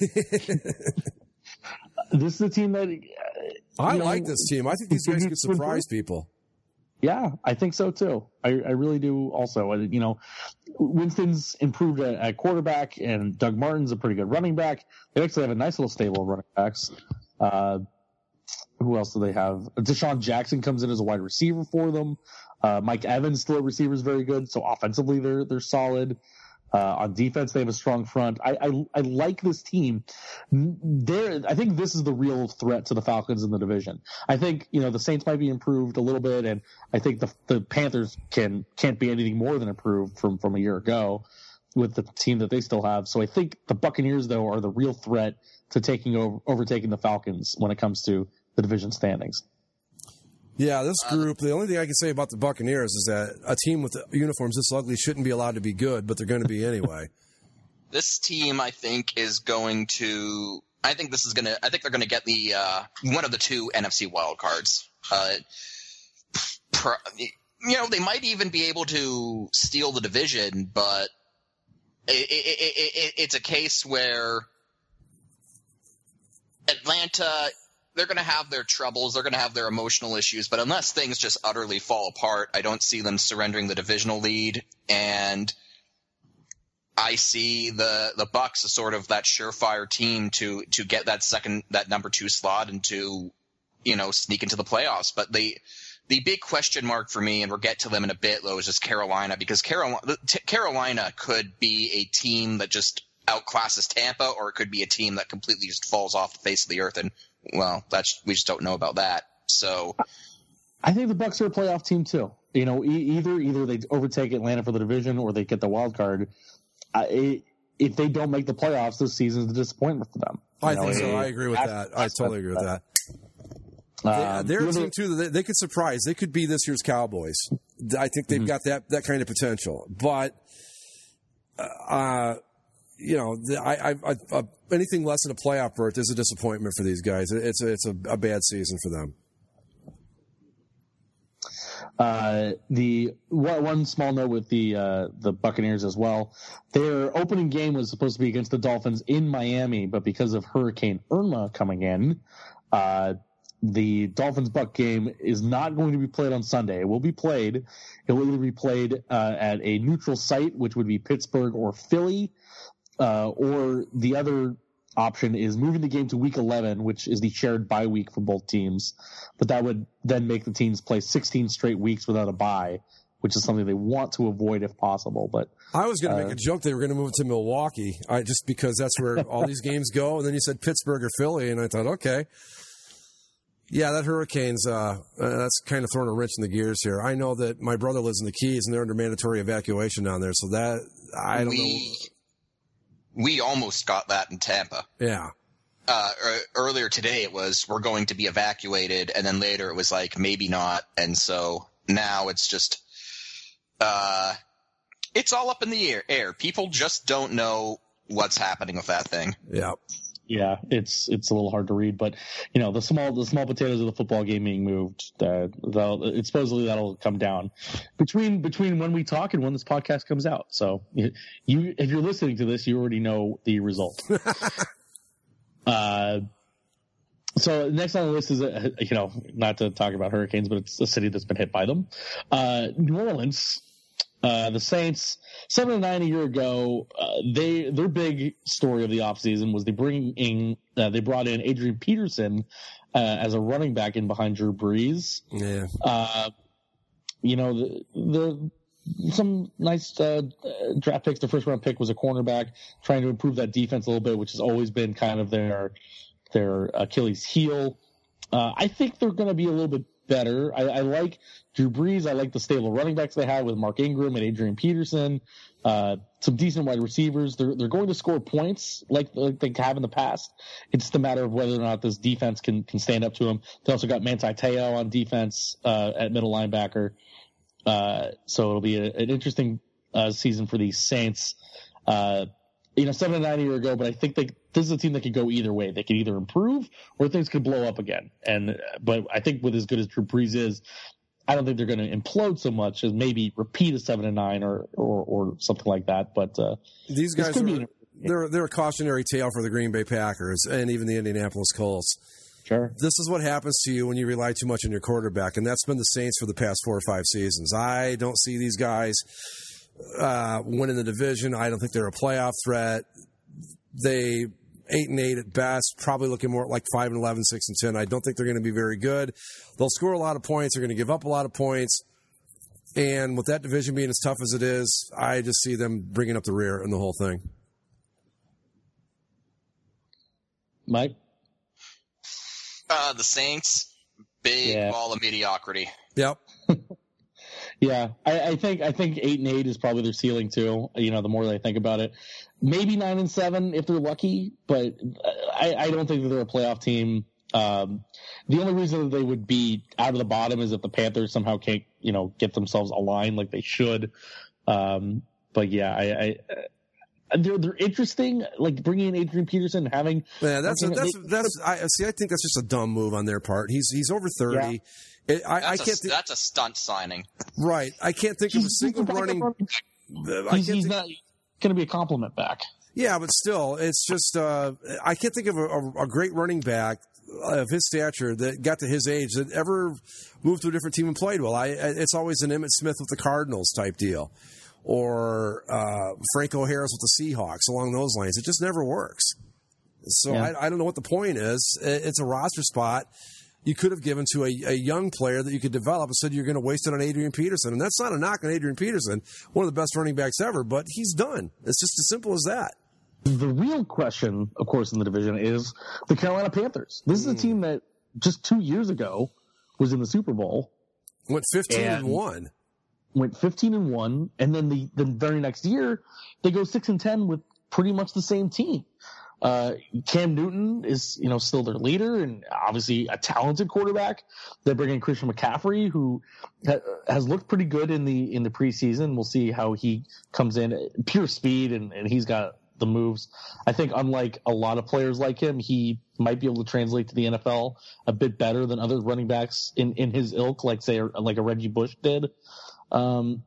This is a team that uh, I know, like this team. I think these guys could surprise people. Yeah, I think so too. I, I really do. Also, you know, Winston's improved at, at quarterback, and Doug Martin's a pretty good running back. They actually have a nice little stable of running backs. Uh, who else do they have? Deshaun Jackson comes in as a wide receiver for them. Uh, Mike Evans, still a receiver, is very good. So offensively, they're they're solid. Uh, on defense, they have a strong front. I, I I like this team. They're, I think this is the real threat to the Falcons in the division. I think, you know, the Saints might be improved a little bit, and I think the the Panthers can can't be anything more than improved from, from a year ago with the team that they still have. So I think the Buccaneers, though, are the real threat to taking over overtaking the Falcons when it comes to the division standings. Yeah, this group, the only thing I can say about the Buccaneers is that a team with uniforms this ugly shouldn't be allowed to be good, but they're going to be anyway. This team, I think, is going to – I think this is going to – I think they're going to get the uh, one of the two N F C wild cards. Uh, pro, you know, they might even be able to steal the division, but it, it, it, it, it's a case where Atlanta – they're going to have their troubles. They're going to have their emotional issues. But unless things just utterly fall apart, I don't see them surrendering the divisional lead. And I see the the Bucs as sort of that surefire team to to get that second that number two slot and to, you know, sneak into the playoffs. But the the big question mark for me, and we'll get to them in a bit, though, is just Carolina, because Carolina Carolina could be a team that just outclasses Tampa, or it could be a team that completely just falls off the face of the earth and. Well, that's we just don't know about that. So, I think the Bucs are a playoff team too. You know, e- either either they overtake Atlanta for the division or they get the wild card. Uh, it, if they don't make the playoffs, this season is a disappointment for them. I you think know, so. it, I agree with that. I totally agree with that. Um, they, they're a the, team too. They, they could surprise. They could be this year's Cowboys. I think they've mm-hmm. got that that kind of potential. But. Uh, You know, I, I, I, anything less than a playoff berth is a disappointment for these guys. It's a, it's a, a bad season for them. Uh, the one small note with the uh, the Buccaneers as well. Their opening game was supposed to be against the Dolphins in Miami, but because of Hurricane Irma coming in, uh, the Dolphins-Buck game is not going to be played on Sunday. It will be played. It will either be played uh, at a neutral site, which would be Pittsburgh or Philly. Uh, or the other option is moving the game to week eleven, which is the shared bye week for both teams. But that would then make the teams play sixteen straight weeks without a bye, which is something they want to avoid if possible. But I was going to uh, make a joke they were going to move it to Milwaukee, I, just because that's where all these games go. And then you said Pittsburgh or Philly, and I thought, okay. Yeah, that Hurricane's, uh, uh, that's kind of throwing a wrench in the gears here. I know that my brother lives in the Keys, and they're under mandatory evacuation down there. So that, I don't we- know. We almost got that in Tampa. Yeah. Uh, earlier today it was we're going to be evacuated, and then later it was like maybe not, and so now it's just uh, it's all up in the air. air. People just don't know what's happening with that thing. Yeah. Yeah, it's it's a little hard to read, but you know the small the small potatoes of the football game being moved. Uh, it's supposedly that'll come down between between when we talk and when this podcast comes out. So you, you if you're listening to this, you already know the result. uh, So next on the list is, a, you know, not to talk about hurricanes, but it's a city that's been hit by them. Uh, New Orleans, uh, the Saints, seven and nine a year ago. Uh, they their big story of the offseason was they bring in uh, they brought in Adrian Peterson uh, as a running back in behind Drew Brees. Yeah. Uh, you know the the. Some nice uh, draft picks. The first round pick was a cornerback, trying to improve that defense a little bit, which has always been kind of their their Achilles heel. Uh, I think they're going to be a little bit better. I, I like Drew Brees. I like the stable running backs they have with Mark Ingram and Adrian Peterson. Uh, some decent wide receivers. They're they're going to score points like, like they have in the past. It's just a matter of whether or not this defense can can stand up to them. They also got Manti Te'o on defense uh, at middle linebacker. Uh, so it'll be a, an interesting uh, season for these Saints. Uh, you know, seven and nine a year ago, but I think they, this is a team that could go either way. They could either improve or things could blow up again. And but I think with as good as Drew Brees is, I don't think they're going to implode so much as maybe repeat a seven and nine or or, or something like that. But uh, these guys are they're they're a cautionary tale for the Green Bay Packers and even the Indianapolis Colts. Sure. This is what happens to you when you rely too much on your quarterback, and that's been the Saints for the past four or five seasons. I don't see these guys uh, winning the division. I don't think they're a playoff threat. They eight and eight at best, probably looking more like five and eleven, six and ten. I don't think they're going to be very good. They'll score a lot of points. They're going to give up a lot of points, and with that division being as tough as it is, I just see them bringing up the rear in the whole thing. Mike. Uh, the Saints, big yeah. ball of mediocrity. Yep. yeah, I, I think I think eight and eight is probably their ceiling too. You know, the more that I think about it, maybe nine and seven if they're lucky, but I, I don't think that they're a playoff team. Um, the only reason that they would be out of the bottom is if the Panthers somehow can't, you know, get themselves aligned like they should. Um, but yeah, I. I They're they're interesting, like bringing in Adrian Peterson, having yeah, that's a, that's that's I see. I think that's just a dumb move on their part. He's he's over thirty. Yeah. It, I, I can't. A, th- that's a stunt signing, right? I can't think he's, of a single running. running he's he's think, not going to be a compliment back. Yeah, but still, it's just uh, I can't think of a, a, a great running back of his stature that got to his age that ever moved to a different team and played well. I it's always an Emmitt Smith with the Cardinals type deal. Or uh, Franco Harris with the Seahawks, along those lines. It just never works. So yeah. I, I don't know what the point is. It's a roster spot you could have given to a, a young player that you could develop instead you're going to waste it on Adrian Peterson. And that's not a knock on Adrian Peterson, one of the best running backs ever, but he's done. It's just as simple as that. The real question, of course, in the division is the Carolina Panthers. This is mm. a team that just two years ago was in the Super Bowl. Went fifteen and one. Went fifteen and one, and then the, the very next year they go six and ten with pretty much the same team. Uh, Cam Newton is, you know, still their leader and obviously a talented quarterback. They bring in Christian McCaffrey, who ha- has looked pretty good in the in the preseason. We'll see how he comes in. Pure speed, and, and he's got the moves. I think unlike a lot of players like him, he might be able to translate to the N F L a bit better than other running backs in, in his ilk, like say like a Reggie Bush did. Um,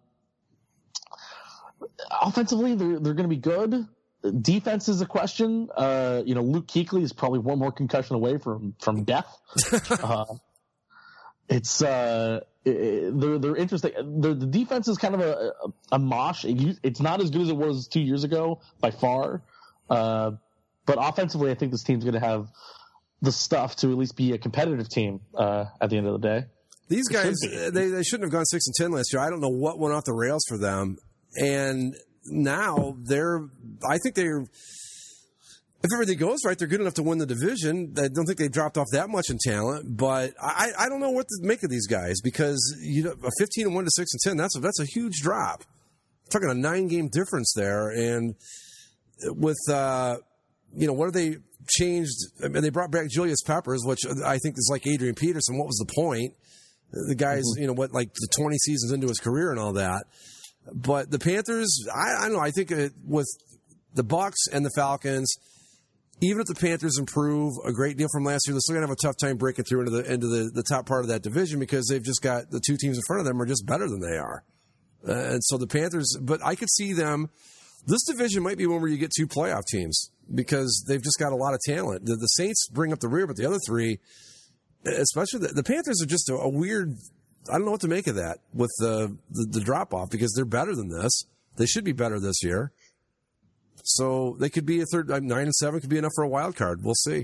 offensively, they're they're going to be good. Defense is a question. Uh, you know, Luke Kuechly is probably one more concussion away from from death. uh, it's uh, it, they're they're interesting. The, the defense is kind of a a, a mosh. It, it's not as good as it was two years ago by far. Uh, but offensively, I think this team's going to have the stuff to at least be a competitive team uh, at the end of the day. These guys, they, they shouldn't have gone six and ten last year. I don't know what went off the rails for them, and now they're. I think they're. If everything goes right, they're good enough to win the division. I don't think they dropped off that much in talent, but I, I don't know what to make of these guys because you know a fifteen and one to six and ten. That's a, that's a huge drop. We're talking a nine game difference there, and with uh, you know what are they changed? I mean, they brought back Julius Peppers, which I think is like Adrian Peterson. What was the point? The guy's, you know, what, like the twenty seasons into his career and all that. But the Panthers, I, I don't know. I think it, with the Bucks and the Falcons, even if the Panthers improve a great deal from last year, they're still going to have a tough time breaking through into the into the, the top part of that division because they've just got the two teams in front of them are just better than they are. Uh, and so the Panthers, but I could see them. This division might be one where you get two playoff teams. because they've just got a lot of talent. The, the Saints bring up the rear, but the other three, especially the, the Panthers, are just a, a weird. I don't know what to make of that with the, the the drop off because they're better than this. They should be better this year. So they could be a third nine and seven could be enough for a wild card. We'll see.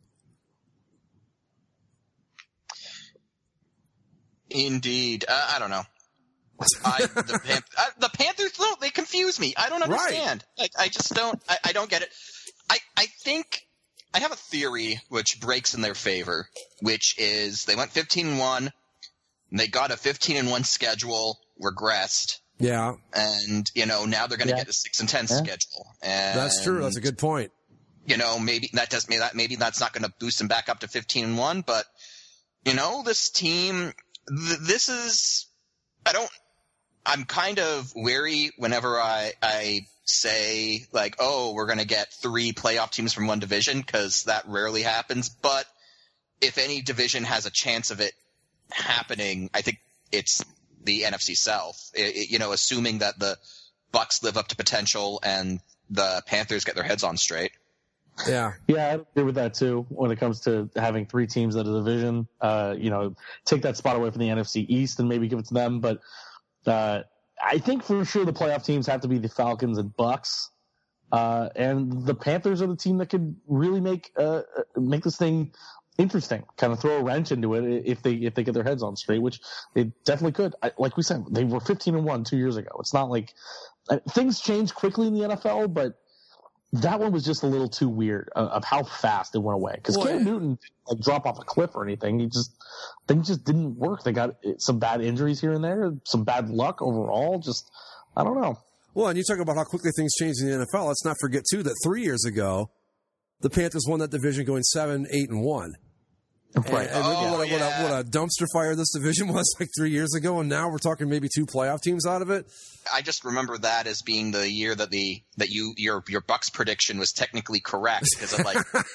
Indeed, uh, I don't know. I, the, Pan- I, the Panthers, though, they confuse me. I don't understand. Right. Like, I just don't. I, I don't get it. I, I think I have a theory which breaks in their favor, which is they went fifteen and one, and they got a fifteen and one schedule, regressed. Yeah, and you know now they're going to yeah. get a six and ten yeah. schedule. And, that's true. That's a good point. You know, maybe that does maybe that maybe that's not going to boost them back up to fifteen and one, but you know, this team. Th- this is. I don't. I'm kind of wary whenever I, I say, like, oh, we're going to get three playoff teams from one division, because that rarely happens. But if any division has a chance of it happening, I think it's the N F C South. It, it, you know, assuming that the Bucs live up to potential and the Panthers get their heads on straight. Yeah. Yeah, I agree with that, too, when it comes to having three teams at a division. Uh, you know, take that spot away from the N F C East and maybe give it to them. But Uh, I think for sure the playoff teams have to be the Falcons and Bucks, uh, and the Panthers are the team that could really make uh, make this thing interesting. Kind of throw a wrench into it if they if they get their heads on straight, which they definitely could. I, like we said, they were fifteen and one two years ago. It's not like uh, things change quickly in the N F L, but that one was just a little too weird uh, of how fast it went away. Because well, Cam Newton didn't like, drop off a cliff or anything. He just things just didn't work. They got some bad injuries here and there, some bad luck overall. Just I don't know. Well, and you talk about how quickly things change in the N F L. Let's not forget too that three years ago, the Panthers won that division going seven, eight, and one. Right. And, and oh, what, a, yeah. what, a, what a dumpster fire this division was like three years ago, and now we're talking maybe two playoff teams out of it. I just remember that as being the year that the that you your your Bucks prediction was technically correct, because of like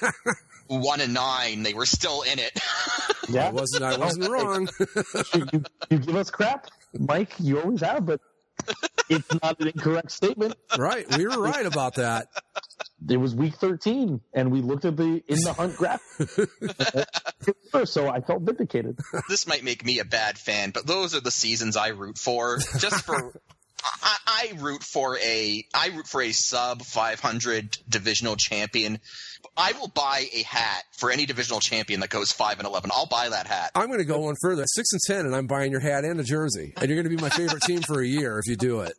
one and nine, they were still in it. Yeah, I wasn't I wasn't wrong. you, you, you give us crap, Mike. You always have, but it's not an incorrect statement. Right, we were right about that. It was week thirteen, and we looked at the in the hunt graph. So I felt vindicated. This might make me a bad fan, but those are the seasons I root for. Just for, I, I root for a, I root for a sub five hundred divisional champion. I will buy a hat for any divisional champion that goes five and eleven. I'll buy that hat. I'm going to go one further, six and ten, and I'm buying your hat and a jersey, and you're going to be my favorite team for a year if you do it.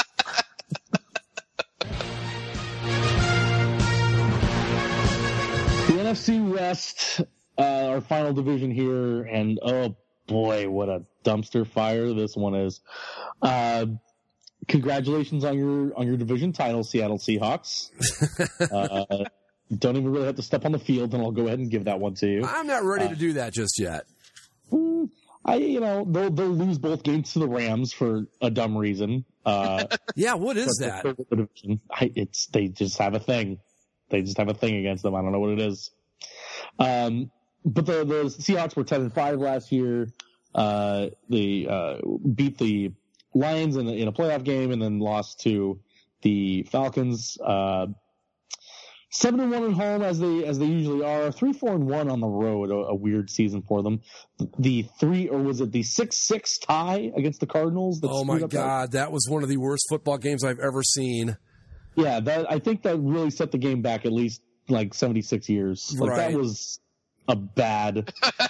The N F C West, uh, our final division here, and oh boy, what a dumpster fire this one is. Uh, congratulations on your on your division title, Seattle Seahawks. uh, don't even really have to step on the field, and I'll go ahead and give that one to you. I'm not ready uh, to do that just yet. I, you know, they'll they'll lose both games to the Rams for a dumb reason. Uh, yeah, what is that? I, it's they just have a thing. They just have a thing against them. I don't know what it is. Um, but the, the Seahawks were ten and five last year. Uh, they, uh, beat the Lions in, the, in a playoff game and then lost to the Falcons. Uh, seven and one at home as they, as they usually are. Three, four and one on the road. A, a weird season for them. The three, or was it the six, six tie against the Cardinals? That oh my God. That was one of the worst football games I've ever seen. Yeah, that I think that really set the game back at least like seventy-six years. Like right. That was a bad.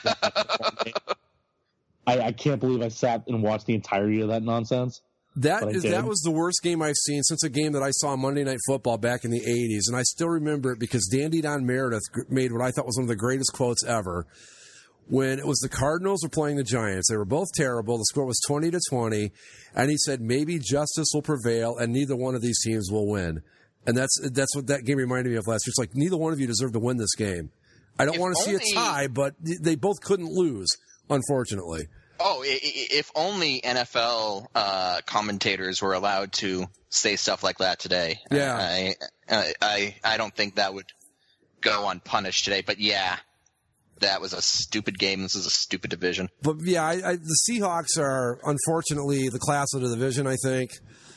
I, I can't believe I sat and watched the entirety of that nonsense. That is that was the worst game I've seen since a game that I saw on Monday Night Football back in the eighties, and I still remember it because Dandy Don Meredith made what I thought was one of the greatest quotes ever. When it was the Cardinals were playing the Giants, they were both terrible. The score was twenty to twenty, and he said maybe justice will prevail and neither one of these teams will win. And that's that's what that game reminded me of last year. It's like neither one of you deserve to win this game. I don't if want to only, see a tie, but they both couldn't lose, unfortunately. Oh, if only N F L uh, commentators were allowed to say stuff like that today. Yeah, I I I don't think that would go unpunished today. But yeah. That was a stupid game. This is a stupid division. But, yeah, I, I, the Seahawks are, unfortunately, the class of the division, I think.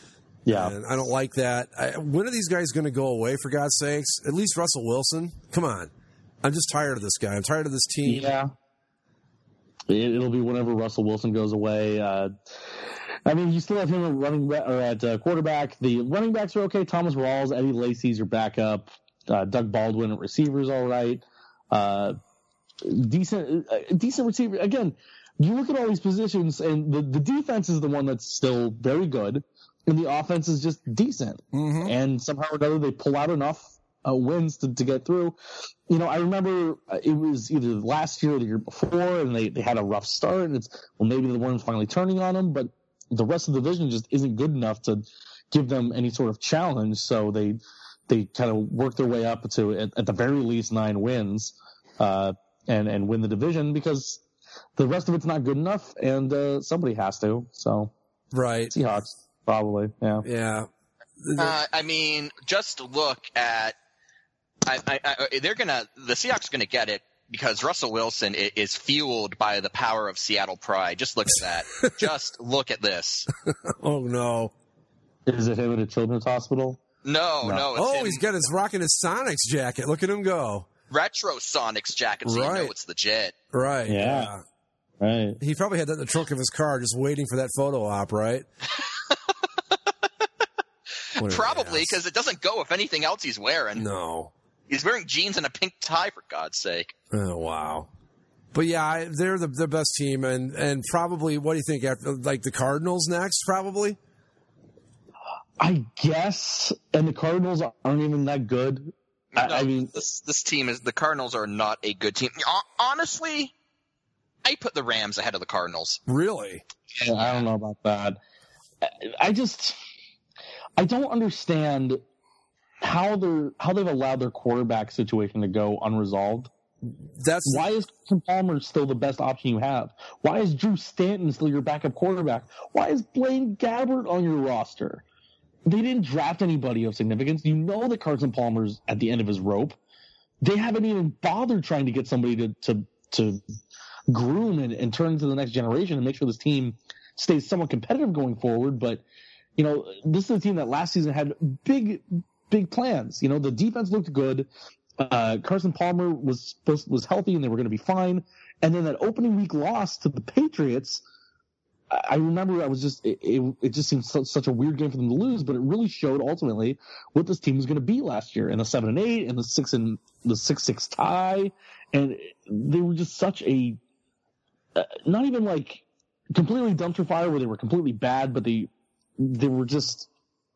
Yeah. And I don't like that. I, when are these guys going to go away, for God's sakes? At least Russell Wilson. Come on. I'm just tired of this guy. I'm tired of this team. Yeah. It, it'll be whenever Russell Wilson goes away. Uh, I mean, you still have him at running back, or at uh, quarterback. The running backs are okay. Thomas Rawls, Eddie Lacy's your backup. Uh, Doug Baldwin at receivers, all right. Uh, decent, uh, decent receiver. Again, you look at all these positions, and the, the defense is the one that's still very good, and the offense is just decent. Mm-hmm. And somehow or another, they pull out enough uh, wins to, to get through. You know, I remember it was either last year or the year before, and they, they had a rough start, and it's, well, maybe the one's finally turning on them, but the rest of the division just isn't good enough to give them any sort of challenge, so they they kind of work their way up to, at, at the very least, nine wins uh, and, and win the division, because the rest of it's not good enough, and uh, somebody has to. So, right. Seahawks, probably, yeah. Yeah. Uh, I mean, just look at I, I, I, they're gonna the Seahawks are gonna get it because Russell Wilson is, is fueled by the power of Seattle pride. Just look at that. Just look at this. Oh no! Is it him at a children's hospital? No, no. no it's oh, him. He's got his rocking his Sonics jacket. Look at him go. Retro Sonics jacket, so right. you know it's legit. Right. Yeah. yeah. Right. He probably had that in the trunk of his car, just waiting for that photo op. Right. Probably, because it doesn't go with anything else he's wearing. No. He's wearing jeans and a pink tie, for God's sake. Oh, wow. But, yeah, I, they're the, the best team. And, and probably, what do you think, after, like the Cardinals next, probably? I guess. And the Cardinals aren't even that good. No, I, I mean, this this team is – the Cardinals are not a good team. Honestly, I put the Rams ahead of the Cardinals. Really? Yeah, I don't know about that. I just – I don't understand – how they're how they've allowed their quarterback situation to go unresolved. That's why is Carson Palmer still the best option you have? Why is Drew Stanton still your backup quarterback? Why is Blaine Gabbert on your roster? They didn't draft anybody of significance. You know that Carson Palmer's at the end of his rope. They haven't even bothered trying to get somebody to to, to groom and, and turn into the next generation and make sure this team stays somewhat competitive going forward. But you know, this is a team that last season had big. Big plans. You know, the defense looked good. Uh, Carson Palmer was was healthy and they were going to be fine. And then that opening week loss to the Patriots, I remember I was just, it, it, it just seemed so, such a weird game for them to lose, but it really showed ultimately what this team was going to be last year in the seven and eight and the six and the six, six tie. And they were just such a, uh, not even like completely dumpster fire where they were completely bad, but they, they were just,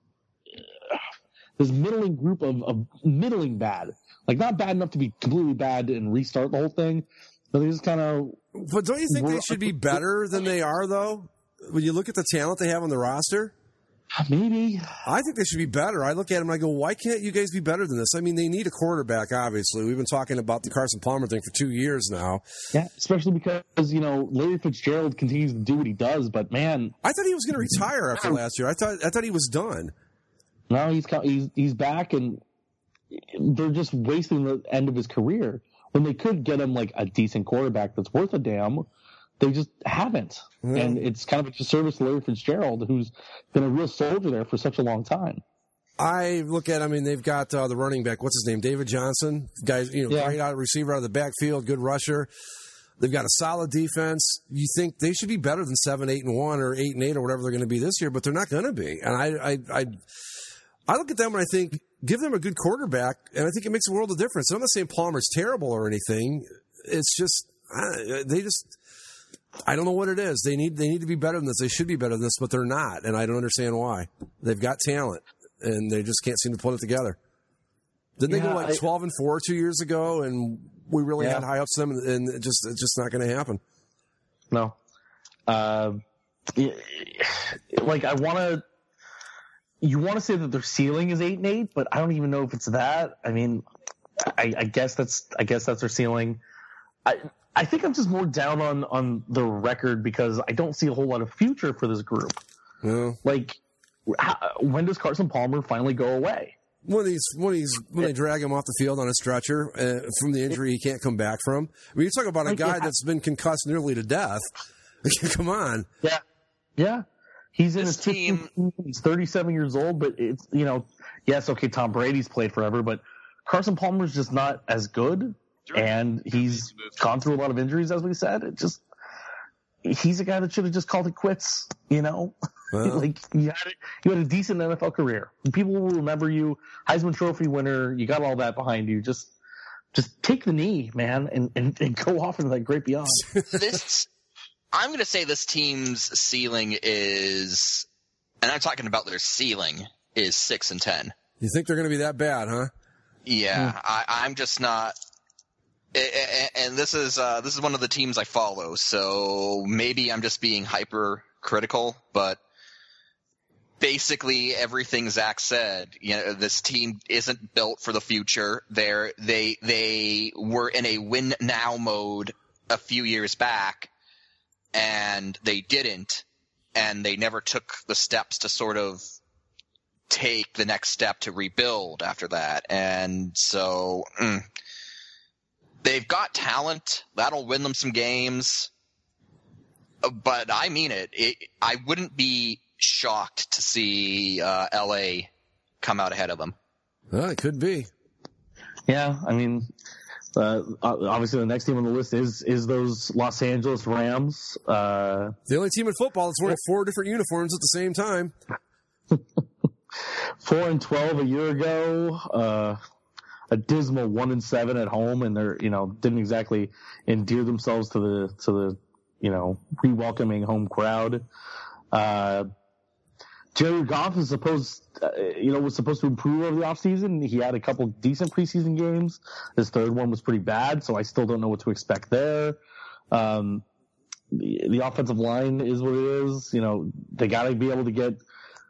this middling group of, of middling bad. Like, not bad enough to be completely bad and restart the whole thing, but they just kind of... But don't you think they should be better than they are, though? When you look at the talent they have on the roster? Maybe. I think they should be better. I look at them and I go, why can't you guys be better than this? I mean, they need a quarterback, obviously. We've been talking about the Carson Palmer thing for two years now. Yeah, especially because, you know, Larry Fitzgerald continues to do what he does, but, man... I thought he was going to retire after last year. I thought I thought he was done. No, he's he's he's back, and they're just wasting the end of his career when they could get him like a decent quarterback that's worth a damn. They just haven't, mm-hmm. and it's kind of a disservice to Larry Fitzgerald, who's been a real soldier there for such a long time. I look at, I mean, they've got uh, the running back. What's his name? David Johnson. Guys, you know, yeah. great out receiver out of the backfield, good rusher. They've got a solid defense. You think they should be better than seven, eight, and one, or eight and eight, or whatever they're going to be this year, but they're not going to be. And I, I, I. I look at them and I think, give them a good quarterback, and I think it makes a world of difference. And I'm not saying Palmer's terrible or anything. It's just, uh, they just, I don't know what it is. They need they need to be better than this. They should be better than this, but they're not, and I don't understand why. They've got talent, and they just can't seem to put it together. Didn't yeah, they go like twelve and four two years ago, and we really yeah. had high ups to them, and it just, it's just not going to happen. No. Uh, like, I want to, You want to say that their ceiling is eight and eight, but I don't even know if it's that. I mean, I, I guess that's I guess that's their ceiling. I I think I'm just more down on, on the record because I don't see a whole lot of future for this group. Yeah. Like, how, when does Carson Palmer finally go away? When he's when he's when they drag him off the field on a stretcher uh, from the injury he can't come back from. I mean, you talk about a guy that's been concussed nearly to death. Come on. Yeah. Yeah. He's in This his team- team. He's thirty-seven years old, but it's, you know, yes, okay, Tom Brady's played forever, but Carson Palmer's just not as good, and he's gone through a lot of injuries, as we said. It just, he's a guy that should have just called it quits, you know? Well. Like, you had, a, you had a decent N F L career. People will remember you, Heisman Trophy winner, you got all that behind you. Just just take the knee, man, and, and, and go off into that great beyond. This, I'm going to say this team's ceiling is, and I'm talking about their ceiling, is six and ten. You think they're going to be that bad, huh? Yeah, Mm. I, I'm just not. And this is uh, this is one of the teams I follow, so maybe I'm just being hyper critical, but basically everything Zach said, you know, this team isn't built for the future. They're, they they were in a win now mode a few years back, and they didn't, and they never took the steps to sort of take the next step to rebuild after that. And so mm, they've got talent that'll win them some games, but I mean it. it I wouldn't be shocked to see uh, L A come out ahead of them. Well, it could be. Yeah, I mean, uh, obviously the next team on the list is is those Los Angeles Rams. Uh, The only team in football that's wearing four different uniforms at the same time. Four and twelve a year ago, uh, a dismal one and seven at home, and they're, you know, didn't exactly endear themselves to the to the you know re-welcoming home crowd. Uh, Jared Goff is supposed, uh, you know, was supposed to improve over the offseason. He had a couple decent preseason games. His third one was pretty bad, so I still don't know what to expect there. Um, the, the offensive line is what it is. You know, they got to be able to get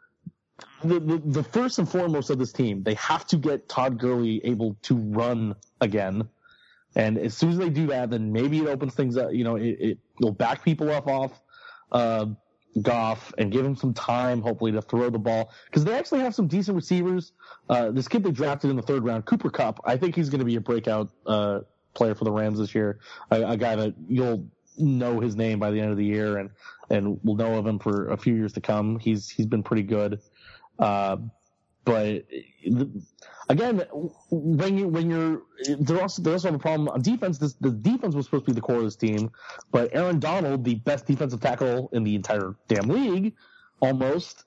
the, the the first and foremost of this team. They have to get Todd Gurley able to run again. And as soon as they do that, then maybe it opens things up. You know, it, it will back people up off uh, Goff and give him some time, hopefully, to throw the ball. Because they actually have some decent receivers. Uh, this kid they drafted in the third round, Cooper Kupp, I think he's going to be a breakout uh, player for the Rams this year. A, a guy that you'll know his name by the end of the year, and and will know of him for a few years to come. He's he's been pretty good. Uh, but again, when you when you're they also they also have a problem on defense. This the defense was supposed to be the core of this team, but Aaron Donald, the best defensive tackle in the entire damn league, almost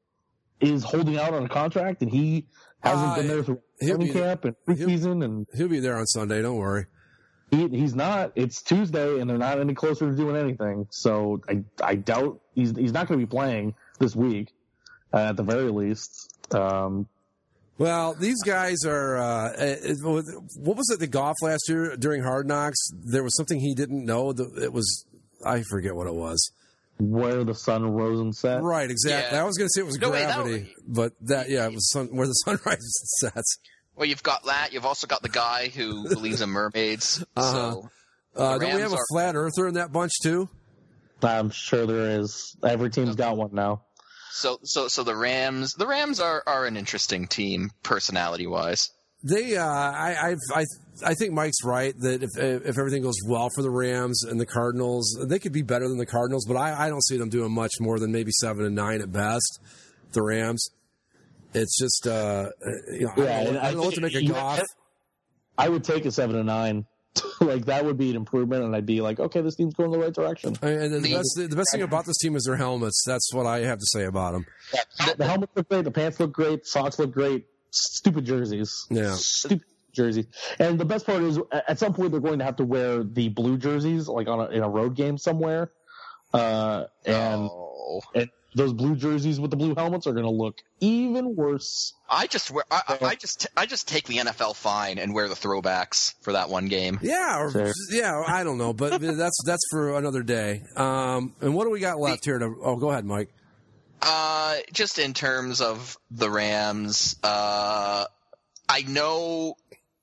is holding out on a contract, and he hasn't Uh, been there through he'll training be- camp and preseason, and He'll be there on Sunday. Don't worry. he, he's not. It's Tuesday, and they're not any closer to doing anything. So I I doubt he's he's not going to be playing this week, uh, at the very least. Um, Well, these guys are. Uh, it, what was it? The golf last year during Hard Knocks, there was something he didn't know. It was, I forget what it was. where the sun rose and set. Right, exactly. Yeah. I was going to say it was No, wait, that gravity, but that yeah, it was sun, where the sun rises and sets. Well, you've got that. You've also got the guy who believes in mermaids. Uh-huh. So Uh, The don't we have Rams a are- flat earther in that bunch too? I'm sure there is. Every team's got one now. So, so, so the Rams, the Rams are, are an interesting team, personality wise. They, uh, I, I've, I, I think Mike's right that if if everything goes well for the Rams and the Cardinals, they could be better than the Cardinals. But I, I don't see them doing much more than maybe seven and nine at best. The Rams, it's just, uh, you know, I Yeah, don't know, and I don't know what to make of you- Goff. I would take a seven and nine. Like that would be an improvement, and I'd be like, okay, this team's going in the right direction. And the The- best, the best thing about this team is their helmets. That's what I have to say about them. The, the helmets look great, the pants look great, socks look great. Stupid jerseys. Yeah. Stupid jerseys. And the best part is, at some point, they're going to have to wear the blue jerseys, like on a, in a road game somewhere. Uh, and, Oh. and those blue jerseys with the blue helmets are going to look even worse. I just wear, I, I I just, I just take the N F L fine and wear the throwbacks for that one game. Yeah, or, Sure. yeah, I don't know, but that's that's for another day. Um, and what do we got left here? To oh, go ahead, Mike. Uh, just in terms of the Rams, uh, I know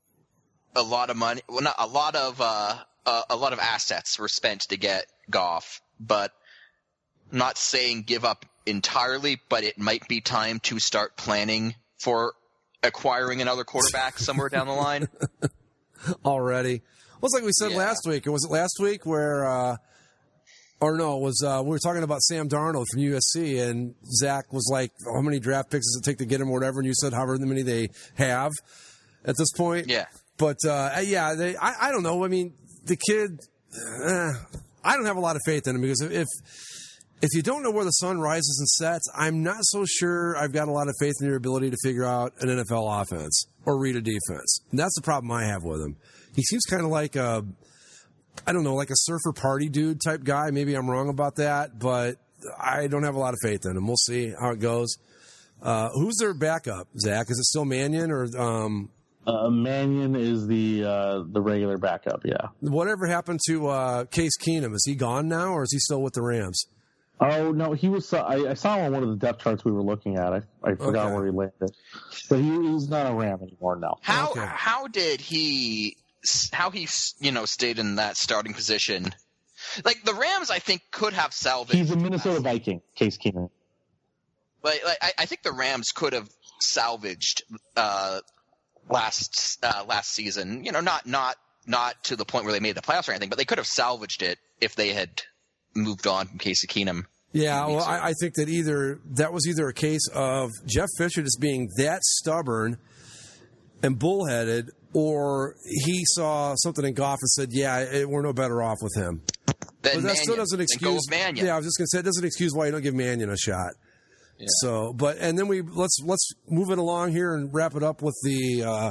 a lot of money, well, not a lot of, uh, uh, a lot of assets were spent to get Goff, but I'm not saying give up entirely, but it might be time to start planning for acquiring another quarterback somewhere down the line. Already, well, it's like we said Yeah. last week. Was it last week where uh, Or no, it was uh, we were talking about Sam Darnold from U S C, and Zach was like, how many draft picks does it take to get him or whatever? And you said however many they have at this point. Yeah. But, uh, yeah, they, I, I don't know. I mean, the kid, eh, I don't have a lot of faith in him because if if you don't know where the sun rises and sets, I'm not so sure I've got a lot of faith in your ability to figure out an N F L offense or read a defense. And that's the problem I have with him. He seems kind of like a, I don't know, like a surfer party dude type guy. Maybe I'm wrong about that, but I don't have a lot of faith in him. We'll see how it goes. Uh, who's their backup, Zach? Is it still Mannion or um, uh, Mannion is the uh, the regular backup? Yeah. Whatever happened to uh, Case Keenum? Is he gone now, or is he still with the Rams? Oh no, he was. Uh, I, I saw him on one of the depth charts we were looking at. I, I forgot Okay. where he landed, but he, he's not a Ram anymore now. How Okay. how did he how he you know stayed in that starting position? Like the Rams, I think could have salvaged. He's a Minnesota Viking, Case Keenum. Like, like I, I think the Rams could have salvaged uh, last uh, last season. You know, not not not to the point where they made the playoffs or anything, but they could have salvaged it if they had moved on from Casey Keenum. Yeah, well, I, I think that either that was either a case of Jeff Fisher just being that stubborn and bullheaded, or he saw something in Goff and said, "Yeah, it, we're no better off with him." Then But that still Mannion. doesn't Then excuse. go with Mannion. Yeah, I was just gonna say it doesn't excuse why you don't give Mannion a shot. Yeah. So, but and then we let's let's move it along here and wrap it up with the uh,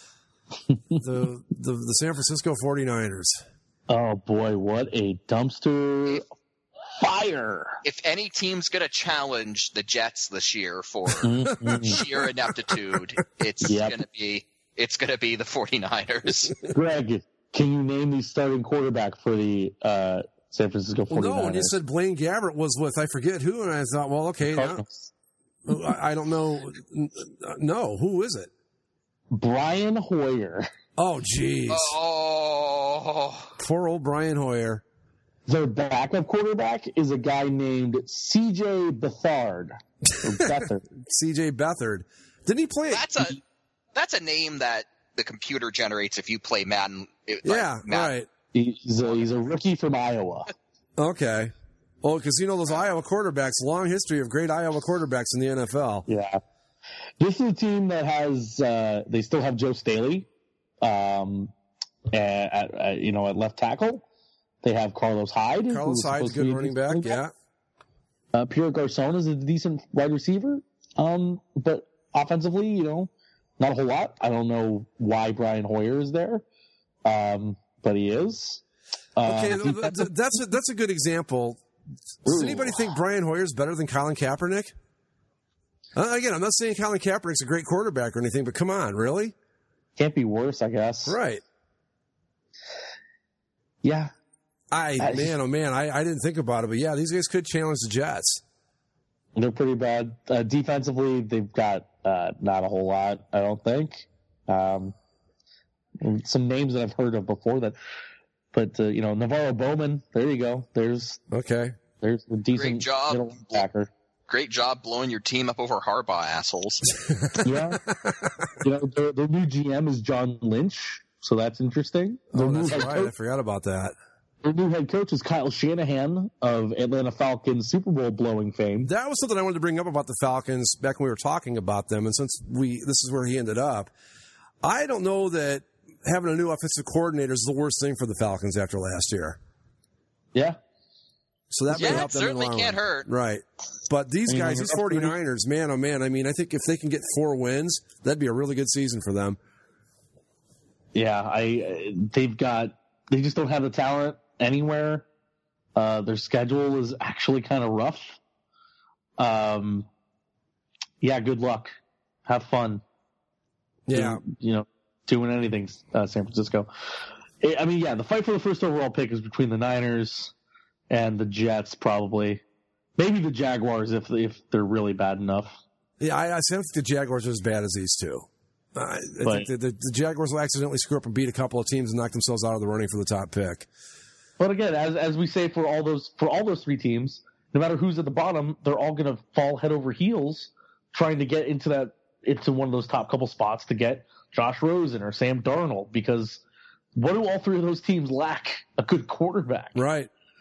the, the the San Francisco forty-niners. Oh boy, what a dumpster fire! If any team's going to challenge the Jets this year for sheer ineptitude, it's Yep. going to be it's going to be the forty-niners. Greg, can you name the starting quarterback for the uh, San Francisco Well, forty-niners? no, when you said Blaine Gabbert was with I forget who, and I thought, well, okay, now, Cardinals. I I don't know. No, who is it? Brian Hoyer. Oh, jeez. Oh, Poor old Brian Hoyer. Their backup quarterback is a guy named C J Beathard. Or Beathard. C J Beathard. Didn't he play? that's a that's a name that the computer generates if you play Madden. It- like Yeah, Madden. right. He's a, he's a rookie from Iowa. Okay. Oh, because you know those Iowa quarterbacks, long history of great Iowa quarterbacks in the N F L. Yeah. This is a team that has, uh, they still have Joe Staley, um, at, at, at, you know, at left tackle. They have Carlos Hyde. Carlos who's Hyde's a supposed to good be running back, yeah. Uh, Pierre Garcon is a decent wide receiver. Um, but offensively, you know, not a whole lot. I don't know why Brian Hoyer is there. Um, but he is. Okay, Um, th- th- that's a, that's a good example. Does Ooh. anybody think Brian Hoyer's better than Colin Kaepernick? Uh, again, I'm not saying Colin Kaepernick's a great quarterback or anything, but come on, really? Can't be worse, I guess. Right. Yeah. I, I- man, oh man, I, I didn't think about it, but yeah, these guys could challenge the Jets. They're pretty bad. Uh, defensively, they've got uh, not a whole lot, I don't think. Um, and some names that I've heard of before that, but, uh, you know, Navarro Bowman, there you go. There's Okay. there's a decent Great job. middle linebacker. Great job blowing your team up over Harbaugh, assholes. Yeah. you know, their, their new G M is John Lynch, so that's interesting. Their, Oh, new that's head right. I coach, forgot about that. their new head coach is Kyle Shanahan of Atlanta Falcons Super Bowl blowing fame. That was something I wanted to bring up about the Falcons back when we were talking about them, and since we this is where he ended up, I don't know that having a new offensive coordinator is the worst thing for the Falcons after last year. Yeah. So that may Yeah, help it them in the certainly long can't run. hurt. Right. But these And guys, you these know, forty-niners, man, oh man, I mean, I think if they can get four wins, that'd be a really good season for them. Yeah, I they've got they just don't have the talent anywhere. Uh, their schedule is actually kind of rough. Um, yeah, good luck. Have fun. Yeah. Do- you know, doing anything, uh, San Francisco. I I mean, yeah, the fight for the first overall pick is between the Niners and the Jets, probably. Maybe the Jaguars if if they're really bad enough. Yeah, I, I don't think the Jaguars are as bad as these two. I, I But- think the, the, the Jaguars will accidentally screw up and beat a couple of teams and knock themselves out of the running for the top pick. But again, as as we say for all those for all those three teams, no matter who's at the bottom, they're all going to fall head over heels trying to get into that into one of those top couple spots to get Josh Rosen or Sam Darnold, because what do all three of those teams lack? A good quarterback. Right.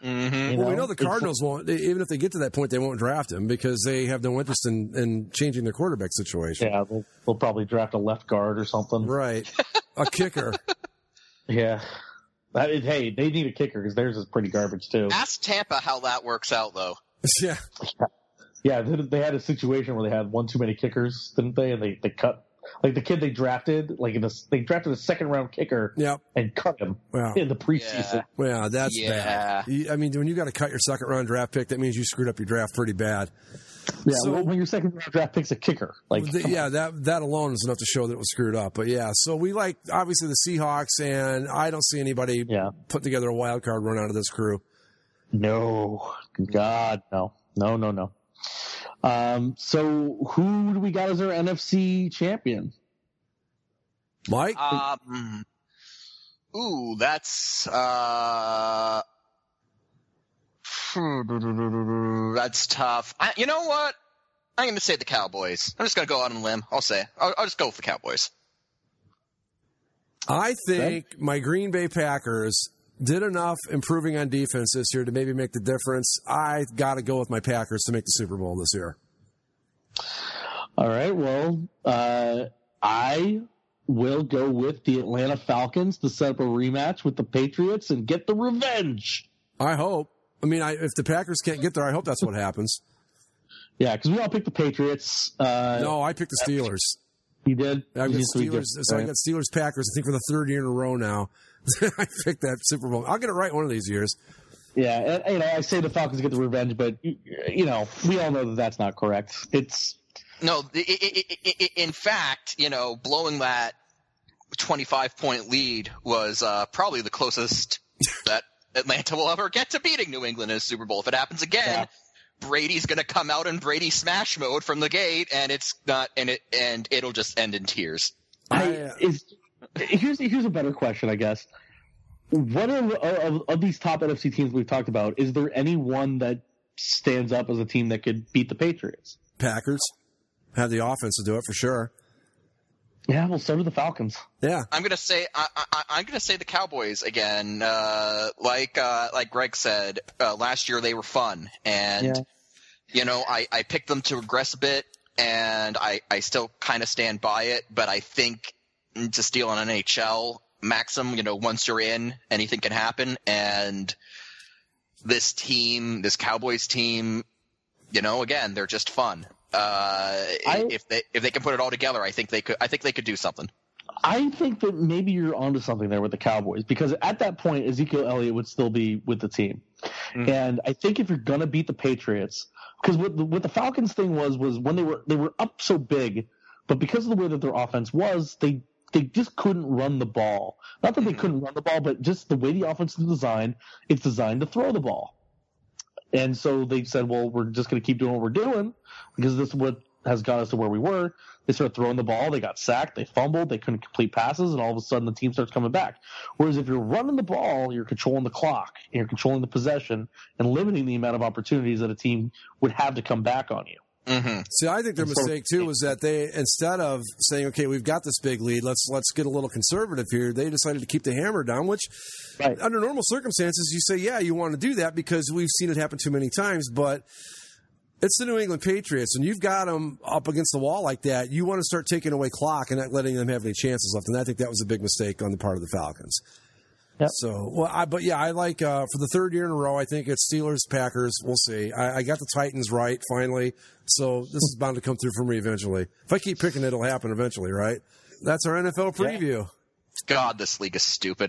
Mm-hmm. You Well, we know? know the Cardinals won't. they- Even if they get to that point, they won't draft him because they have no interest in, in changing their quarterback situation. Yeah, they'll, they'll probably draft a left guard or something. Right. A kicker. Yeah. That is, hey, they need a kicker because theirs is pretty garbage too. Ask Tampa how that works out, though. Yeah. Yeah, they, they had a situation where they had one too many kickers, didn't they? And they, they cut like the kid they drafted, like in a, they drafted a second round kicker Yep. and cut him Wow. in the preseason. Yeah. Well, that's Yeah. bad. You- I mean, when you got to cut your second round draft pick, that means you screwed up your draft pretty bad. Yeah, So- well, when your second round draft pick's a kicker, like The- come yeah, on. that that alone is enough to show that it was screwed up. But yeah, so we like obviously the Seahawks, and I don't see anybody Yeah. putting together a wild card run out of this crew. No, God, no, no, no, no. Um, so who do we got as our N F C champion? Mike, Um, ooh, that's uh, that's tough. I, you know what? I'm going to say the Cowboys. I'm just going to go out on a limb. I'll say. I'll, I'll just go with the Cowboys. I think my Green Bay Packers did enough improving on defense this year to maybe make the difference. I got to go with my Packers to make the Super Bowl this year. All right, well, uh, I will go with the Atlanta Falcons to set up a rematch with the Patriots and get the revenge. I hope. I mean, I, if the Packers can't get there, I hope that's what happens. Yeah, because we all picked the Patriots. Uh, No, I picked the Steelers. You did? I've You got did three Steelers, different- so I got Steelers Packers. I think for the third year in a row now, I picked that Super Bowl. I'll get it right one of these years. Yeah, and, you know, I say the Falcons get the revenge, but you know, we all know that that's not correct. It's No, i i i i in fact, you know, blowing that twenty-five point lead was uh, probably the closest that Atlanta will ever get to beating New England in a Super Bowl. If it happens again, Yeah. Brady's going to come out in Brady smash mode from the gate, and it's not, and it and it'll just end in tears. I, I, uh, is here's here's a better question, I guess. What are of, of these top N F C teams we've talked about? Is there any one that stands up as a team that could beat the Patriots? Packers have the offense to do it for sure. Yeah, well, so do the Falcons. Yeah. I'm gonna say I, I, I'm gonna say the Cowboys again. Uh, like uh, like Greg said, uh, last year they were fun, and Yeah. you know I, I picked them to regress a bit, and I, I still kind of stand by it. But I think to steal an N H L maxim, you know, once you're in, anything can happen, and this team, this Cowboys team, you know, again, they're just fun. Uh, I- if they if they can put it all together, I think they could. I think they could do something. I think that maybe you're onto something there with the Cowboys because at that point Ezekiel Elliott would still be with the team, Mm. and I think if you're gonna beat the Patriots, because what the, what the Falcons thing was was when they were they were up so big, but because of the way that their offense was, they they just couldn't run the ball. Not that they couldn't run the ball, but just the way the offense is designed, it's designed to throw the ball. And so they said, well, we're just going to keep doing what we're doing because this is what has got us to where we were. They started throwing the ball. They got sacked. They fumbled. They couldn't complete passes. And all of a sudden the team starts coming back. Whereas if you're running the ball, you're controlling the clock. And you're controlling the possession and limiting the amount of opportunities that a team would have to come back on you. Mm-hmm. See, I think their And so- mistake too was that they, instead of saying, "Okay, we've got this big lead, let's let's get a little conservative here," they decided to keep the hammer down. Which, Right. under normal circumstances, you say, "Yeah, you want to do that because we've seen it happen too many times." But it's the New England Patriots, and you've got them up against the wall like that. You want to start taking away clock and not letting them have any chances left. And I think that was a big mistake on the part of the Falcons. Yep. So, well, I, but yeah, I like uh, for the third year in a row. I think it's Steelers, Packers. We'll see. I, I got the Titans right finally, so this is bound to come through for me eventually. If I keep picking it, it'll happen eventually, right? That's our N F L preview. God, this league is stupid.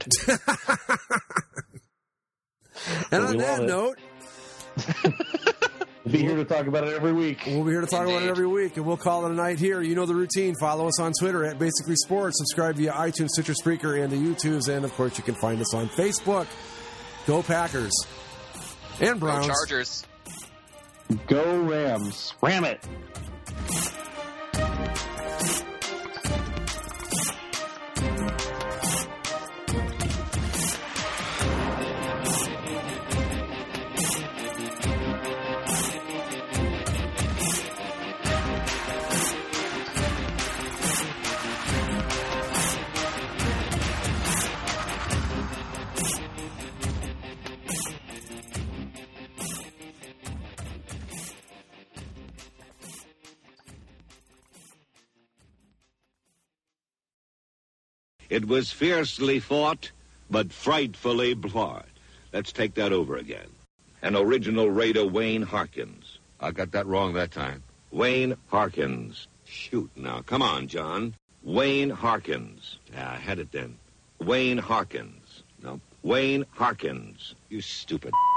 And We on that love it. note, We'll be here to talk about it every week. we'll be here to talk about it Indeed. every week, and we'll call it a night here. You know the routine. Follow us on Twitter at Basically Sports. Subscribe via iTunes, Stitcher, Spreaker, and the YouTubes. And, of course, you can find us on Facebook. Go Packers. And Go Browns. Chargers. Go Rams. Ram it. It was fiercely fought, but frightfully flawed. Let's take that over again. An original Raider, Wayne Harkins. I got that wrong that time. Wayne Harkins. Shoot now. Come on, John. Wayne Harkins. Yeah, I had it then. Wayne Harkins. No. Wayne Harkins. You stupid.